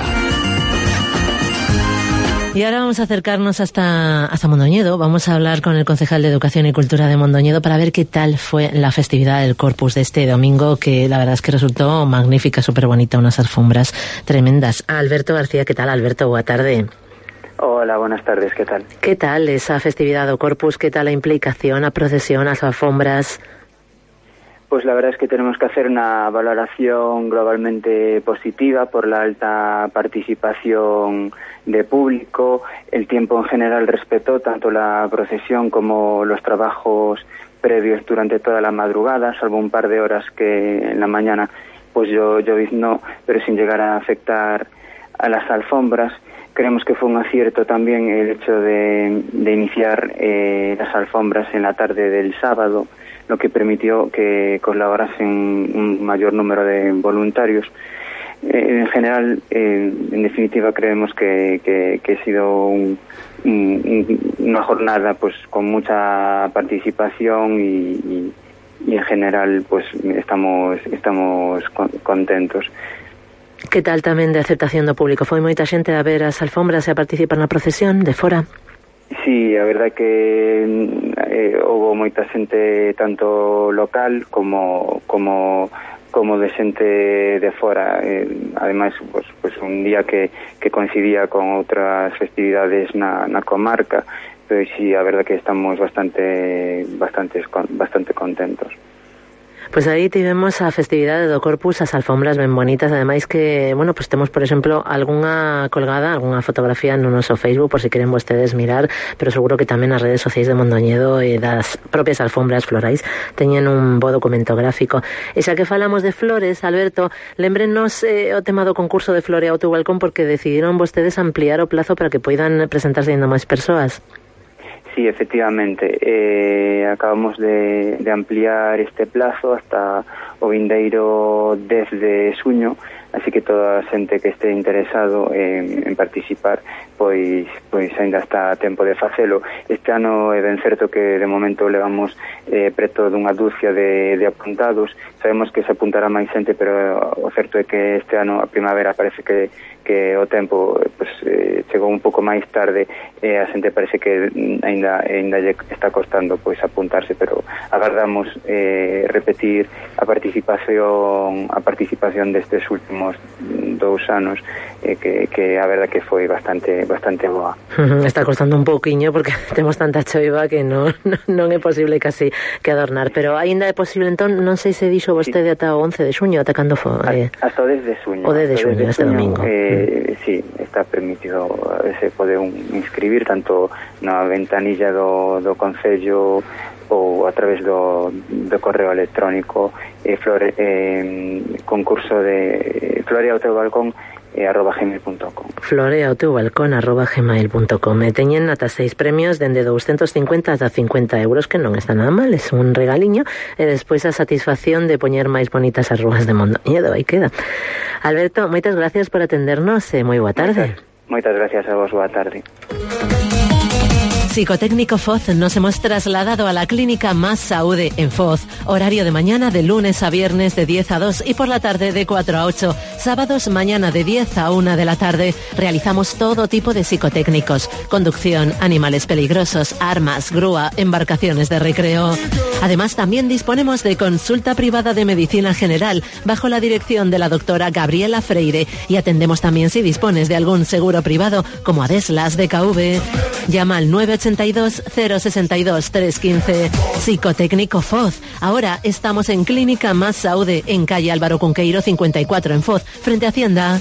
Y ahora vamos a acercarnos hasta, hasta Mondoñedo. Vamos a hablar con el concejal de Educación y Cultura de Mondoñedo para ver qué tal fue la festividad del Corpus de este domingo, que la verdad es que resultó magnífica, súper bonita, unas alfombras tremendas. Alberto García, ¿qué tal, Alberto? Buena tarde. Hola, buenas tardes, ¿qué tal? ¿Qué tal esa festividad del Corpus? ¿Qué tal la implicación, la procesión, las alfombras? Pues la verdad es que tenemos que hacer una valoración globalmente positiva por la alta participación de público. El tiempo en general respetó tanto la procesión como los trabajos previos durante toda la madrugada, salvo un par de horas que en la mañana pues yo lloviznó, pero sin llegar a afectar a las alfombras. Creemos que fue un acierto también el hecho de, de iniciar eh, las alfombras en la tarde del sábado, lo que permitió que colaborasen un mayor número de voluntarios. Eh, en general, eh, en definitiva, creemos que, que, que ha sido un, un, una jornada pues con mucha participación y, y, y en general pues estamos estamos con, contentos. Que tal tamén de aceptación do público? Foi moita xente a ver as alfombras e a participar na procesión de fora? Sí, a verdade que eh, houve moita xente tanto local como como como de xente de fora. Eh, ademais, pues, pues un día que, que coincidía con outras festividades na, na comarca, pero sí, a verdade que estamos bastante bastante bastante contentos. Pois pues aí tivemos a festividade do Corpus, as alfombras ben bonitas, ademais que, bueno, pues temos, por exemplo, algunha colgada, algunha fotografía no noso Facebook, por si queren vostedes mirar, pero seguro que tamén as redes sociais de Mondoñedo e das propias alfombras florais teñen un bo documento gráfico. E xa que falamos de flores, Alberto, lembrenos eh, o tema do concurso de Florea ao teu balcón, porque decidiron vostedes ampliar o plazo para que poidan presentarse ainda máis persoas. Sí, efectivamente, eh, acabamos de, de ampliar este plazo hasta o vindeiro dez de xuño, así que toda a xente que este interesado en, en participar, pois pois aínda está a tempo de facelo. Este ano é ben certo que de momento levamos eh, preto dunha dúcia de, de apuntados. Sabemos que se apuntará máis xente, pero o certo é que este ano a primavera parece que que o tempo pues, eh, chegou un pouco máis tarde e a xente parece que aínda aínda lle está costando pois apuntarse, pero agardamos eh, repetir a participación a participación destes últimos dous anos eh, que, que a verdade que foi bastante bastante boa. Está costando un pouquiño porque temos tanta choiva que non, non é posible casi que adornar, pero aínda é posible, entón non sei se dixo vostede sí. Ata o once de xuño, ata cando foi? Eh... Hasta o dez de xuño. O dez de xuño, este domingo. Eh, Eh, sí, está permitido, se pode un, inscribir tanto na ventanilla do, do Concello ou a través do, do correo electrónico eh, flore, eh, concurso de Florea ao teu balcón eh, arroba gmail punto com. Florea ao teu balcón arroba gmail punto com. E teñen ata seis premios dende doscientos cincuenta ata cincuenta euros, que non está nada mal, é un regaliño, e despois a satisfacción de poñer máis bonitas as rúas de Mondoñedo, aí queda. Alberto, moitas gracias por atendernos e moi boa tarde. Moitas, moitas gracias a vos, boa tarde. Psicotécnico Foz, nos hemos trasladado a la clínica Más Saúde en Foz. Horario de mañana de lunes a viernes de diez a dos y por la tarde de cuatro a ocho. Sábados mañana de diez a una de la tarde. Realizamos todo tipo de psicotécnicos. Conducción, animales peligrosos, armas, grúa, embarcaciones de recreo. Además, también disponemos de consulta privada de medicina general bajo la dirección de la doctora Gabriela Freire y atendemos también si dispones de algún seguro privado como Adeslas de K V. Llama al nueve ochenta y dos, cero sesenta y dos, trescientos quince. Psicotécnico Foz. Ahora estamos en Clínica Más Saúde, en calle Álvaro Cunqueiro cincuenta y cuatro en Foz, frente a Hacienda.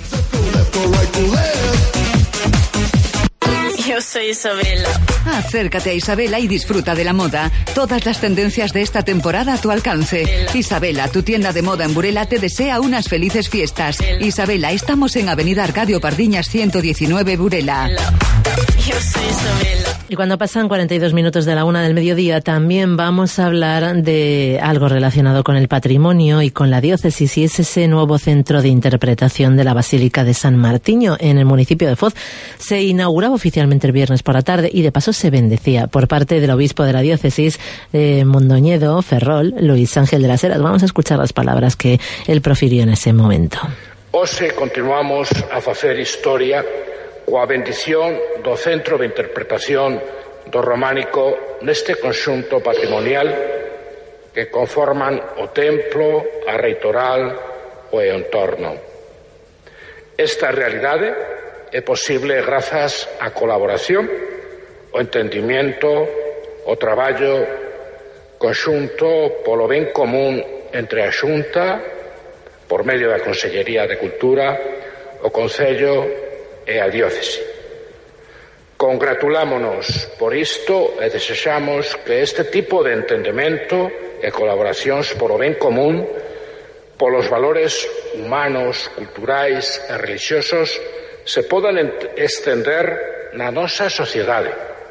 Yo soy Isabela. Acércate a Isabela y disfruta de la moda. Todas las tendencias de esta temporada a tu alcance. Isabela, tu tienda de moda en Burela, te desea unas felices fiestas. Isabela, estamos en Avenida Arcadio Pardiñas ciento diecinueve, Burela. Yo soy Isabela. Y cuando pasan cuarenta y dos minutos de la una del mediodía, también vamos a hablar de algo relacionado con el patrimonio y con la diócesis, y es ese nuevo centro de interpretación de la Basílica de San Martiño en el municipio de Foz. Se inauguraba oficialmente el viernes por la tarde y de paso se bendecía por parte del obispo de la diócesis, eh, Mondoñedo, Ferrol, Luis Ángel de las Heras. Vamos a escuchar las palabras que él profirió en ese momento. Hoxe continuamos a facer historia coa bendición do Centro de Interpretación do Románico neste conxunto patrimonial que conforman o templo, a reitoral o o entorno. Esta realidade é posible grazas á colaboración, o entendimiento, o traballo conxunto polo ben común entre a Xunta, por medio da Consellería de Cultura, o Concello e a diócese. Congratulámonos por isto e desexamos que este tipo de entendemento e colaboracións polo ben común, polos valores humanos, culturais e religiosos se podan estender na nosa sociedade.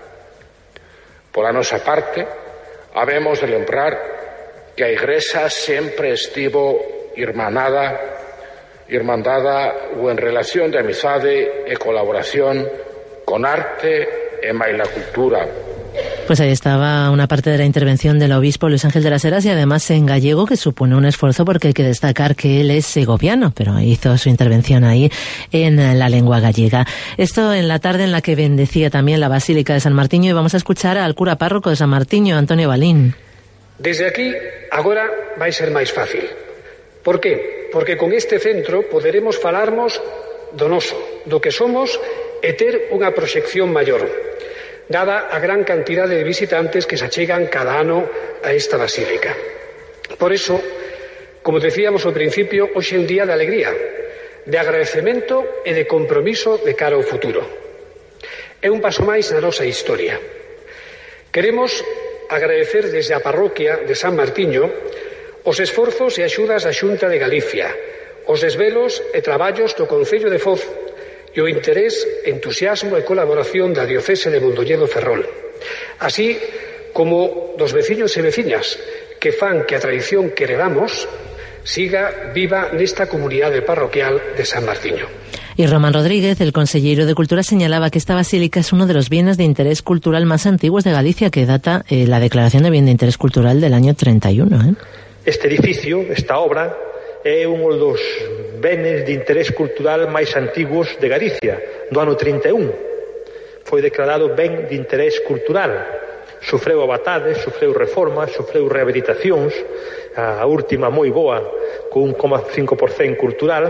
Pola nosa parte, habemos de lembrar que a Igrexa sempre estivo irmanada irmandada ou en relación de amizade e colaboración con arte e máis la cultura. Pues ahí estaba una parte de la intervención del obispo Luis Ángel de las Heras, y además en gallego, que supone un esfuerzo porque hay que destacar que él es segoviano, pero hizo su intervención ahí en la lengua gallega. Esto en la tarde en la que bendecía también la Basílica de San Martiño, y vamos a escuchar al cura párroco de San Martiño, Antonio Balín. Desde aquí, agora vai ser máis fácil. Por qué? Porque con este centro poderemos falarmos do noso, do que somos, e ter unha proxección maior, dada a gran cantidade de visitantes que se achegan cada ano a esta basílica. Por eso, como decíamos ao principio, hoxe é un día de alegría, de agradecemento e de compromiso de cara ao futuro. É un paso máis na nosa historia. Queremos agradecer desde a parroquia de San Martiño os esforzos e axudas da Xunta de Galicia, os desvelos e traballos do Concello de Foz e o interés, entusiasmo e colaboración da diocese de Mondoñedo Ferrol, así como dos veciños e veciñas que fan que a tradición que heredamos siga viva nesta comunidade parroquial de San Martiño. Y Román Rodríguez, el consejero de Cultura, señalaba que esta basílica es uno de los bienes de interés cultural más antiguos de Galicia, que data eh, la declaración de bien de interés cultural del año treinta y uno. ¿eh? Este edificio, esta obra, é un dos benes de interés cultural máis antigos de Galicia, do ano trinta e un. Foi declarado ben de interés cultural. Sufreu abatades, sufreu reformas, sufreu rehabilitacións, a última moi boa, con un coma cinco por cento cultural,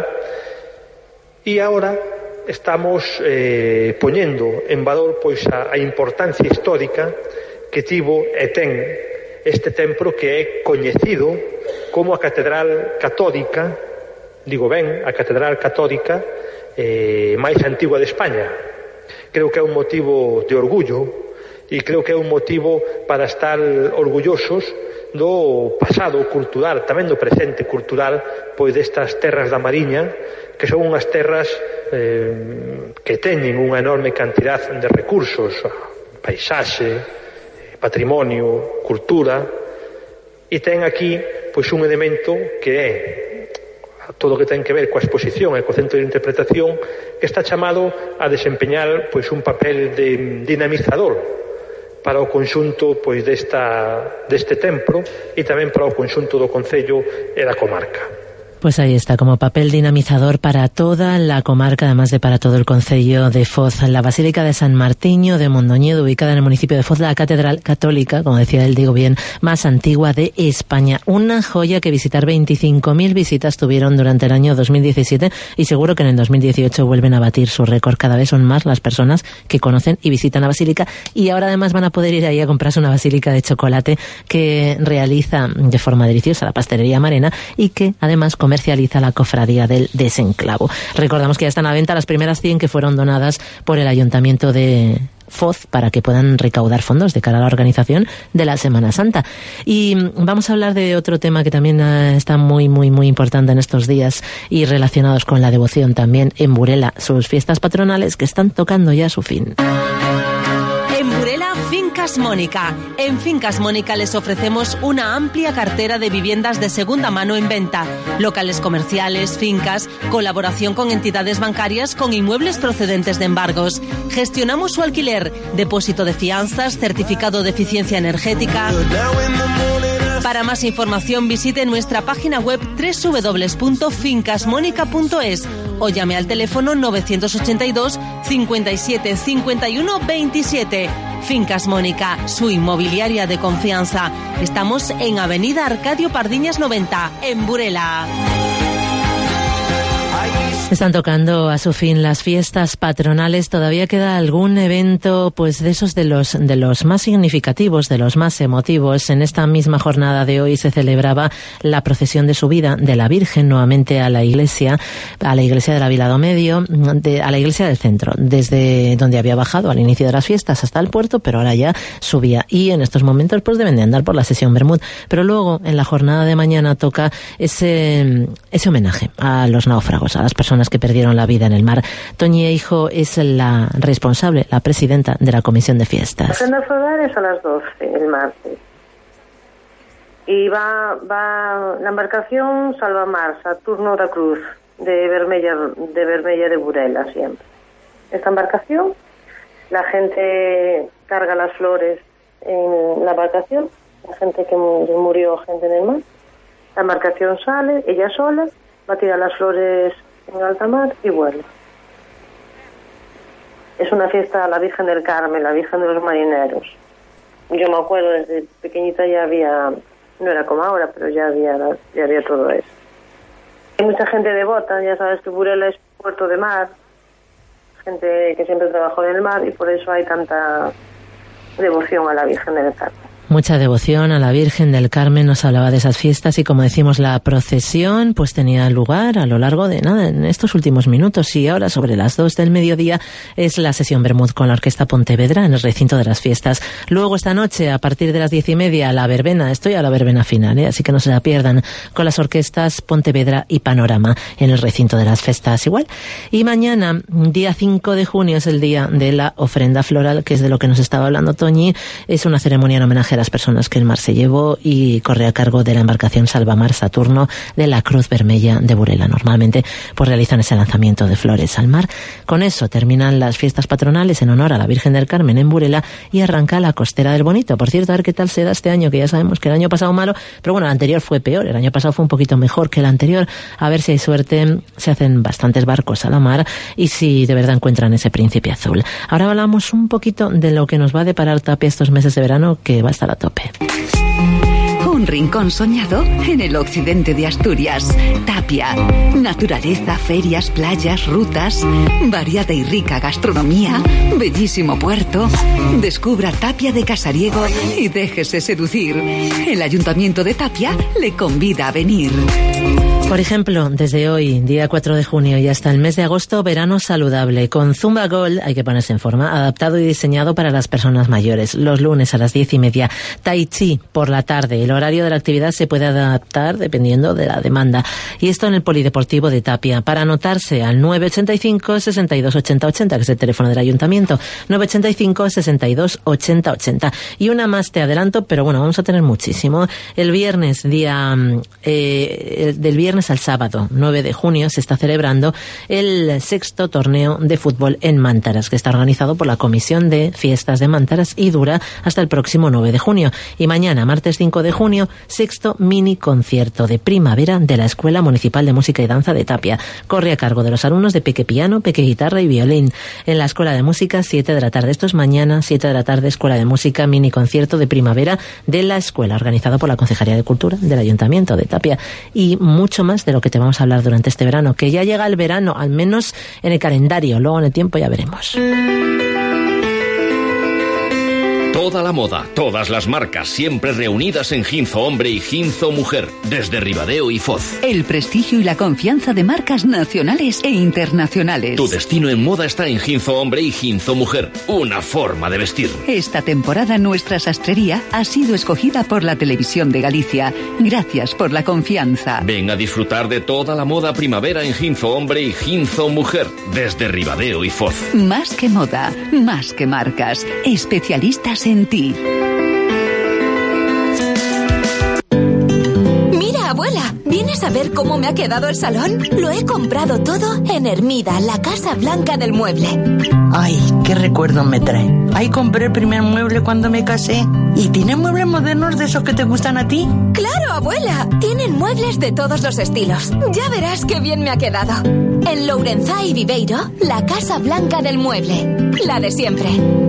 e agora estamos eh, poñendo en valor pois a, a importancia histórica que tivo e ten este templo, que é coñecido como a Catedral Católica, digo ben, a Catedral Católica eh, máis antigua de España. Creo que é un motivo de orgullo, e creo que é un motivo para estar orgullosos do pasado cultural, tamén do presente cultural, pois destas terras da Mariña, que son unhas terras eh, que teñen unha enorme cantidad de recursos, paisaxe, patrimonio, cultura, e ten aquí pois un elemento que é todo o que ten que ver coa exposición e co centro de interpretación, que está chamado a desempeñar pois un papel de dinamizador para o conxunto pois desta, deste templo e tamén para o conxunto do concello e da comarca. Pues ahí está, como papel dinamizador para toda la comarca, además de para todo el concello de Foz. La Basílica de San Martiño de Mondoñedo, ubicada en el municipio de Foz, la catedral católica, como decía él, digo bien, más antigua de España. Una joya que visitar veinticinco mil visitas tuvieron durante el año dos mil diecisiete y seguro que en el dos mil dieciocho vuelven a batir su récord. Cada vez son más las personas que conocen y visitan la basílica y ahora además van a poder ir ahí a comprarse una basílica de chocolate que realiza de forma deliciosa la pastelería Marena y que además comercializa la cofradía del Desenclavo. Recordamos que ya están a la venta las primeras cien que fueron donadas por el Ayuntamiento de Foz para que puedan recaudar fondos de cara a la organización de la Semana Santa. Y vamos a hablar de otro tema que también está muy, muy, muy importante en estos días y relacionados con la devoción también en Burela, sus fiestas patronales que están tocando ya su fin. En Burela, Fincas Mónica. En Fincas Mónica les ofrecemos una amplia cartera de viviendas de segunda mano en venta, locales comerciales, fincas, colaboración con entidades bancarias con inmuebles procedentes de embargos. Gestionamos su alquiler, depósito de fianzas, certificado de eficiencia energética. Para más información visite nuestra página web doble u doble u doble u punto fincas mónica punto es o llame al teléfono novecientos ochenta y dos, cincuenta y siete, cincuenta y uno, veintisiete. Fincas Mónica, su inmobiliaria de confianza. Estamos en Avenida Arcadio Pardiñas noventa, en Burela. Están tocando a su fin las fiestas patronales. Todavía queda algún evento, pues de esos de los de los más significativos, de los más emotivos. En esta misma jornada de hoy se celebraba la procesión de subida de la Virgen nuevamente a la iglesia, a la iglesia de la Vila do Medio, de, a la iglesia del centro, desde donde había bajado al inicio de las fiestas hasta el puerto, pero ahora ya subía. Y en estos momentos pues deben de andar por la sesión Bermud. Pero luego en la jornada de mañana toca ese ese homenaje a los náufragos, a las personas que perdieron la vida en el mar. Toñi Eijo es la responsable, la presidenta de la Comisión de Fiestas. El naufragar es a las doce el martes. Y va, va la embarcación Salvamar, Saturno da Cruz, de Vermella, de Vermella de Burela siempre. Esta embarcación, la gente carga las flores en la embarcación, la gente que murió, gente en el mar. La embarcación sale, ella sola, va a tirar las flores en alta mar y vuelve. Es una fiesta a la Virgen del Carmen, la Virgen de los Marineros. Yo me acuerdo, desde pequeñita ya había, no era como ahora, pero ya había, ya había todo eso. Hay mucha gente devota, ya sabes que Burela es puerto de mar, gente que siempre trabajó en el mar y por eso hay tanta devoción a la Virgen del Carmen. Mucha devoción a la Virgen del Carmen, nos hablaba de esas fiestas y como decimos la procesión pues tenía lugar a lo largo de nada en estos últimos minutos y ahora sobre las dos del mediodía es la sesión Bermud con la Orquesta Pontevedra en el recinto de las fiestas. Luego esta noche a partir de las diez y media la verbena, estoy a la verbena final, ¿eh? Así que no se la pierdan con las orquestas Pontevedra y Panorama en el recinto de las fiestas igual. Y mañana, día cinco de junio, es el día de la ofrenda floral, que es de lo que nos estaba hablando Toñi. Es una ceremonia en homenaje a las personas que el mar se llevó y corre a cargo de la embarcación Salvamar Saturno de la Cruz Vermella de Burela. Normalmente pues realizan ese lanzamiento de flores al mar. Con eso terminan las fiestas patronales en honor a la Virgen del Carmen en Burela y arranca la Costera del Bonito. Por cierto, a ver qué tal se da este año, que ya sabemos que el año pasado malo, pero bueno, el anterior fue peor, el año pasado fue un poquito mejor que el anterior. A ver si hay suerte, se hacen bastantes barcos a la mar y si de verdad encuentran ese príncipe azul. Ahora hablamos un poquito de lo que nos va a deparar Tapia estos meses de verano, que va a estar a tope. Un rincón soñado en el occidente de Asturias. Tapia. Naturaleza, ferias, playas, rutas, variada y rica gastronomía, bellísimo puerto. Descubra Tapia de Casariego y déjese seducir. El Ayuntamiento de Tapia le convida a venir. Por ejemplo, desde hoy, día cuatro de junio y hasta el mes de agosto, verano saludable. Con Zumba Gold hay que ponerse en forma, adaptado y diseñado para las personas mayores. Los lunes a las diez y media, Tai Chi por la tarde. El horario de la actividad se puede adaptar dependiendo de la demanda. Y esto en el Polideportivo de Tapia. Para anotarse al nueve ochenta y cinco, sesenta y dos ochenta ochenta, que es el teléfono del Ayuntamiento. nueve ochenta y cinco, sesenta y dos ochenta ochenta. Y una más te adelanto, pero bueno, vamos a tener muchísimo. El viernes, día, eh, del viernes viernes al sábado, nueve de junio, se está celebrando el sexto torneo de fútbol en Mántaras, que está organizado por la Comisión de Fiestas de Mántaras y dura hasta el próximo nueve de junio. Y mañana, martes cinco de junio, sexto mini concierto de primavera de la Escuela Municipal de Música y Danza de Tapia. Corre a cargo de los alumnos de Peque Piano, Peque Guitarra y Violín. En la Escuela de Música, siete de la tarde. Esto es mañana, siete de la tarde, Escuela de Música, mini concierto de primavera de la escuela, organizado por la Concejalía de Cultura del Ayuntamiento de Tapia. Y mucho más de lo que te vamos a hablar durante este verano, que ya llega el verano, al menos en el calendario. Luego en el tiempo ya veremos. Toda la moda, todas las marcas, siempre reunidas en Ginzo Hombre y Ginzo Mujer, desde Ribadeo y Foz. El prestigio y la confianza de marcas nacionales e internacionales. Tu destino en moda está en Ginzo Hombre y Ginzo Mujer, una forma de vestir. Esta temporada nuestra sastrería ha sido escogida por la Televisión de Galicia. Gracias por la confianza. Ven a disfrutar de toda la moda primavera en Ginzo Hombre y Ginzo Mujer, desde Ribadeo y Foz. Más que moda, más que marcas, especialistas en ti. Mira, abuela, ¿vienes a ver cómo me ha quedado el salón? Lo he comprado todo en Hermida, la Casa Blanca del Mueble. Ay, qué recuerdo me trae. Ahí compré el primer mueble cuando me casé. ¿Y tienen muebles modernos de esos que te gustan a ti? ¡Claro, abuela! Tienen muebles de todos los estilos. Ya verás qué bien me ha quedado. En Lourenzá y Viveiro, la Casa Blanca del Mueble. La de siempre.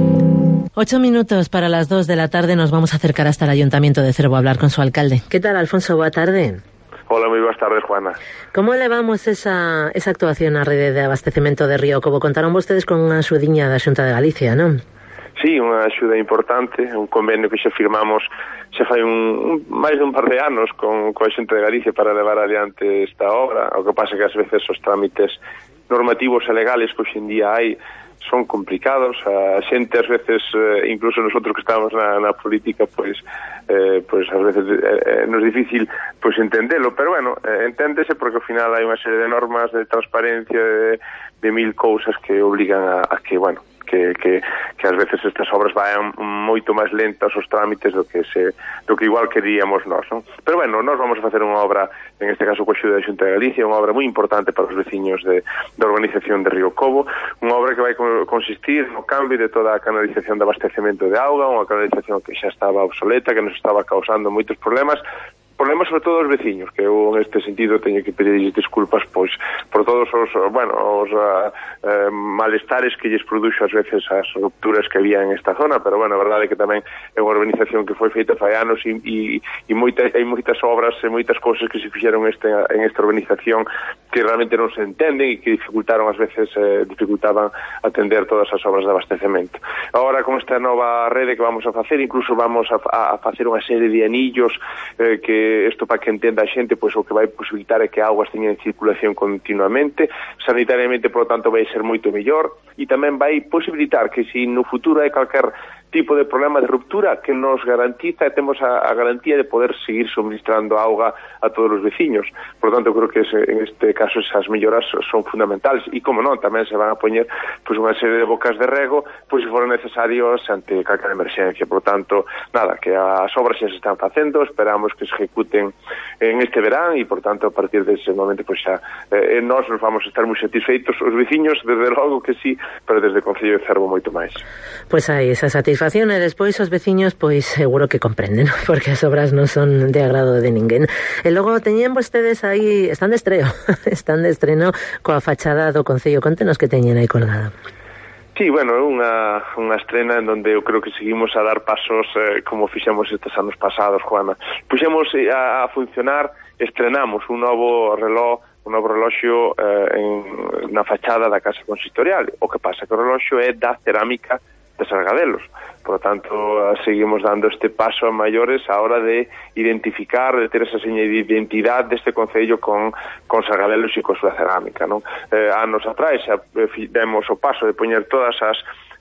Ocho minutos para las dos de la tarde, nos vamos a acercar hasta el Ayuntamiento de Cervo a hablar con su alcalde. ¿Qué tal, Alfonso? Boa tarde. Hola, moi boas tardes, Juana. Como levamos esa, esa actuación na rede de abastecemento de Río Cobo? Contaron vostedes con unha axudiña da Xunta de Galicia, non? Sí, unha axuda importante, un convenio que xa firmamos xa fai un, un máis de un par de anos con, con a Xunta de Galicia para levar adiante esta obra. O que pasa que ás veces os trámites normativos e legales que hoxe en día hai son complicados, a xente ás veces, eh, incluso nosotros que estamos na, na política, pois eh, pois ás veces eh, non é difícil pois entendelo, pero bueno, eh, enténdese porque ao final hai unha serie de normas de transparencia, de, de mil cousas que obligan a, a que, bueno, que, que, que ás veces estas obras vayan moito máis lentas os trámites do que se do que igual queríamos nós, non? Pero bueno, nós vamos a facer unha obra, en este caso coa axuda da Xunta de Galicia, unha obra moi importante para os veciños de, da organización de Río Cobo, unha obra que vai consistir no cambio de toda a canalización de abastecemento de auga, unha canalización que xa estaba obsoleta, que nos estaba causando moitos problemas, problemas sobre todo os veciños, que eu en este sentido teño que pedir disculpas pois por todos os, bueno, os uh, uh, malestares que lles produxo ás veces as rupturas que había en esta zona, pero bueno, a verdade é que tamén é unha organización que foi feita fai anos e, e, e moita, hai moitas obras e moitas cousas que se fixeron este, en esta organización que realmente non se entenden e que dificultaron ás veces, eh, dificultaban atender todas as obras de abastecemento. Agora con esta nova rede que vamos a facer, incluso vamos a, a facer unha serie de anillos eh, que isto para que entenda a xente, pois o que vai posibilitar é que augas teñan circulación continuamente, sanitariamente, por lo tanto, vai ser moito mellor, e tamén vai posibilitar que se no futuro hai calquer tipo de problema de ruptura que nos garantiza, temos a, a garantía de poder seguir suministrando auga a todos os veciños. Por lo tanto, creo que ese, en este caso esas melloras son fundamentales e, como non, tamén se van a poñer pois, unha serie de bocas de rego pois se foran necesarios ante calquera emerxencia. Por lo tanto, nada, que as obras xa se están facendo, esperamos que se ejecuten en este verán e, por tanto, a partir dese momento, pois xa eh, nós nos vamos a estar moi satisfeitos, os veciños, desde logo que sí, pero desde o Concello de Cervo moito máis. Pois hai esa satisfacción e despois os veciños pois seguro que comprenden, ¿no? Porque as obras non son de agrado de ninguén. E logo teñen vostedes aí, están de estreo, están de estreno coa fachada do Concello. Contenos que teñen aí colgada. Sí, bueno, é unha, unha estrena en donde eu creo que seguimos a dar pasos eh, como fixemos estes anos pasados, Juana. Puxemos a, a funcionar, estrenamos un novo reloj, un novo reloxo eh, en, na fachada da Casa Consistorial. O que pasa que o reloxo é da cerámica de Sargadelos. Por lo tanto, seguimos dando este paso a maiores a hora de identificar, de ter esa seña de identidade deste Concello con, con Sargadelos e con súa cerámica, non? Eh, anos atrás xa demos o paso de poñer todas as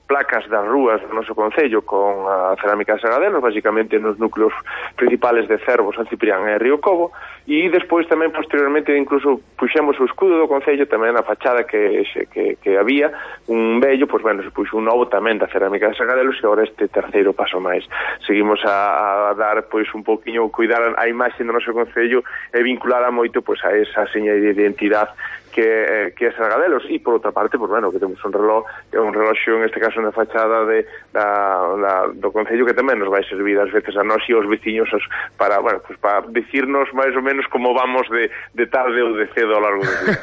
placas das rúas do noso concello con a cerámica de Sargadelos, basicamente nos núcleos principales de Cervo, San Ciprián e Río Cobo, e despois tamén posteriormente incluso puxemos o escudo do concello tamén na fachada que, que, que había un vello, pois bueno, se puxo un novo tamén da cerámica de Sargadelos e agora este terceiro paso máis. Seguimos a, a dar pois un poquinho, cuidar a imaxe do noso concello e vincular a moito pois a esa seña de identidade que, eh, que é Sargadelos. E por outra parte, pois bueno, que temos un reloj, un reloxo en este caso na fachada de, da, da, do concello que tamén nos vai servir ás veces a nós e aos veciños para, bueno, pues para dicirnos máis ou menos como vamos de, de tarde ou de cedo ao largo do día.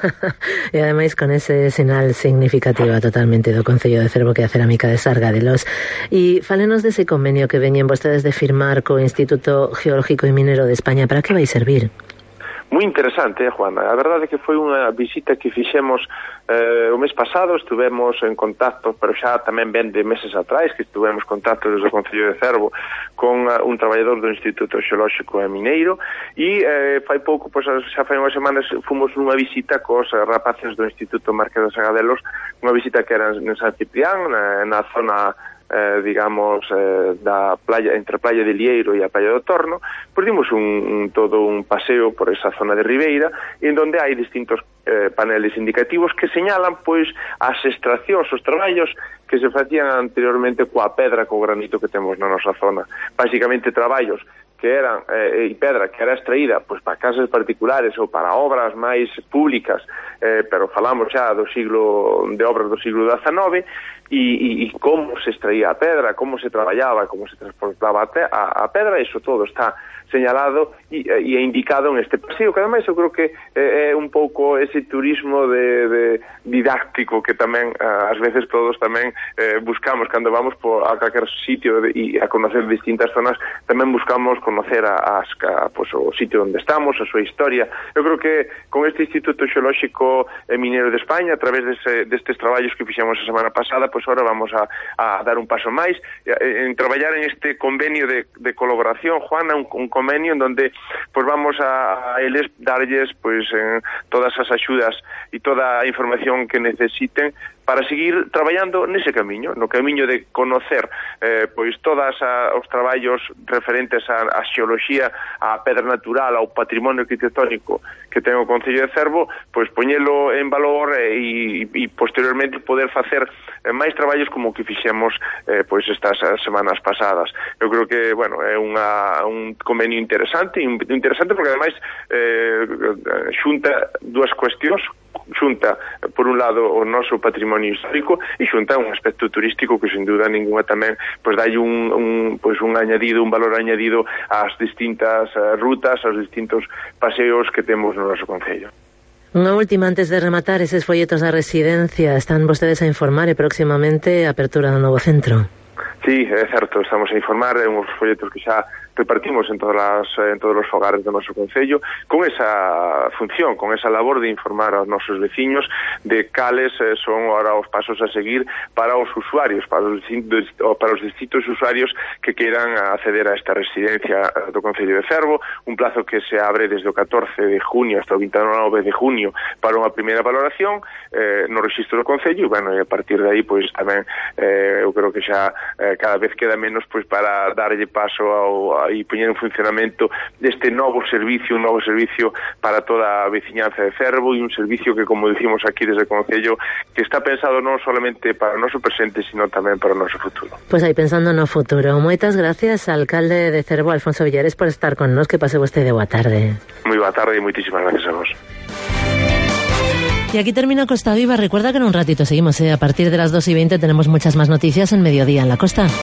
E ademais con ese sinal significativo totalmente do Concello de Cervo que é a cerámica de Sargadelos. E fálenos dese convenio que veñen vostedes de firmar co Instituto Geológico e Minero de España. Para que vai servir? Moi interesante, eh, Juana. A verdade é que foi unha visita que fixemos eh, o mes pasado, estuvemos en contacto, pero xa tamén ben de meses atrás, que estuvemos en contacto desde o Concello de Cervo con uh, un traballador do Instituto Xeolóxico e Mineiro e eh, fai pouco, pois, xa fai unhas semanas fomos nunha visita cos rapaces do Instituto Marqués de Sargadelos, unha visita que era en San Ciprián, na, na zona Eh, digamos, eh, da playa, entre a playa de Lieiro e a playa do Torno, pois dimos un, un, todo un paseo por esa zona de Ribeira, en donde hai distintos eh, paneles indicativos que señalan, pois, as extraccións, os traballos que se facían anteriormente coa pedra, co granito que temos na nosa zona. Básicamente, traballos que eran, eh, e pedra que era extraída pois para casas particulares ou para obras máis públicas, eh, pero falamos xa do siglo, de obras do siglo dezenove, e, e, e como se extraía a pedra, como se traballaba, como se transportaba a, te, a, a pedra, iso todo está señalado e, e indicado en este paseo, que ademais eu creo que eh, é un pouco ese turismo de, de didáctico que tamén, ás veces todos tamén eh, buscamos cando vamos por, a calquer sitio de, e a conocer distintas zonas, tamén buscamos conocer a, a, pues, o sitio onde estamos, a súa historia. Eu creo que con este Instituto Xeolóxico e Minero de España, a través dese, destes traballos que fixemos a semana pasada, pois pues ahora vamos a, a dar un paso máis en traballar en este convenio de, de colaboración, Juana, un, un convenio en donde pues vamos a, a eles darlles pues en todas as axudas e toda a información que necesiten para seguir traballando nese camiño, no camiño de conocer eh, pois todas a, os traballos referentes á, á xeoloxía, á pedra natural, ao patrimonio arquitectónico que ten o Concello de Cervo, pois poñelo en valor e, e, e posteriormente poder facer eh, máis traballos como que fixemos eh, pois estas semanas pasadas. Eu creo que, bueno, é unha, un convenio interesante, interesante porque ademais eh, xunta dúas cuestións, xunta, por un lado, o noso patrimonio histórico e xunta un aspecto turístico que, sin duda ninguna, tamén pois dai un, un, pois, un añadido, un valor añadido ás distintas uh, rutas, aos distintos paseos que temos no noso concello. Unha última antes de rematar eses folletos da residencia. Están vostedes a informar e próximamente a apertura do novo centro. Sí, é certo, estamos a informar, é uns folletos que xa repartimos en todas las, en todos os fogares do noso concello con esa función, con esa labor de informar aos nosos veciños de cales eh, son ahora os pasos a seguir para os usuarios, para os distintos, para os distintos usuarios que queiran acceder a esta residencia do Concello de Cervo, un plazo que se abre desde o catorce de junio hasta o veintinueve de junio para unha primeira valoración eh, no registro do Concello, e, bueno, e a partir de aí, pois, tamén eh, eu creo que xa eh, cada vez queda menos pois para darlle paso ao e poñer en funcionamento deste novo servicio, un novo servicio para toda a veciñanza de Cervo e un servicio que, como dicimos aquí desde o Concello, que está pensado non solamente para o noso presente, sino tamén para o noso futuro. Pois aí pensando no futuro. Moitas gracias, alcalde de Cervo, Alfonso Villares, por estar con nos. Que pase vostede boa tarde. Moi boa tarde e moitísimas gracias a vos. Y aquí termina Costa Viva. Recuerda que en un ratito seguimos, ¿eh? A partir de las dos y veinte tenemos muchas más noticias en Mediodía en la Costa.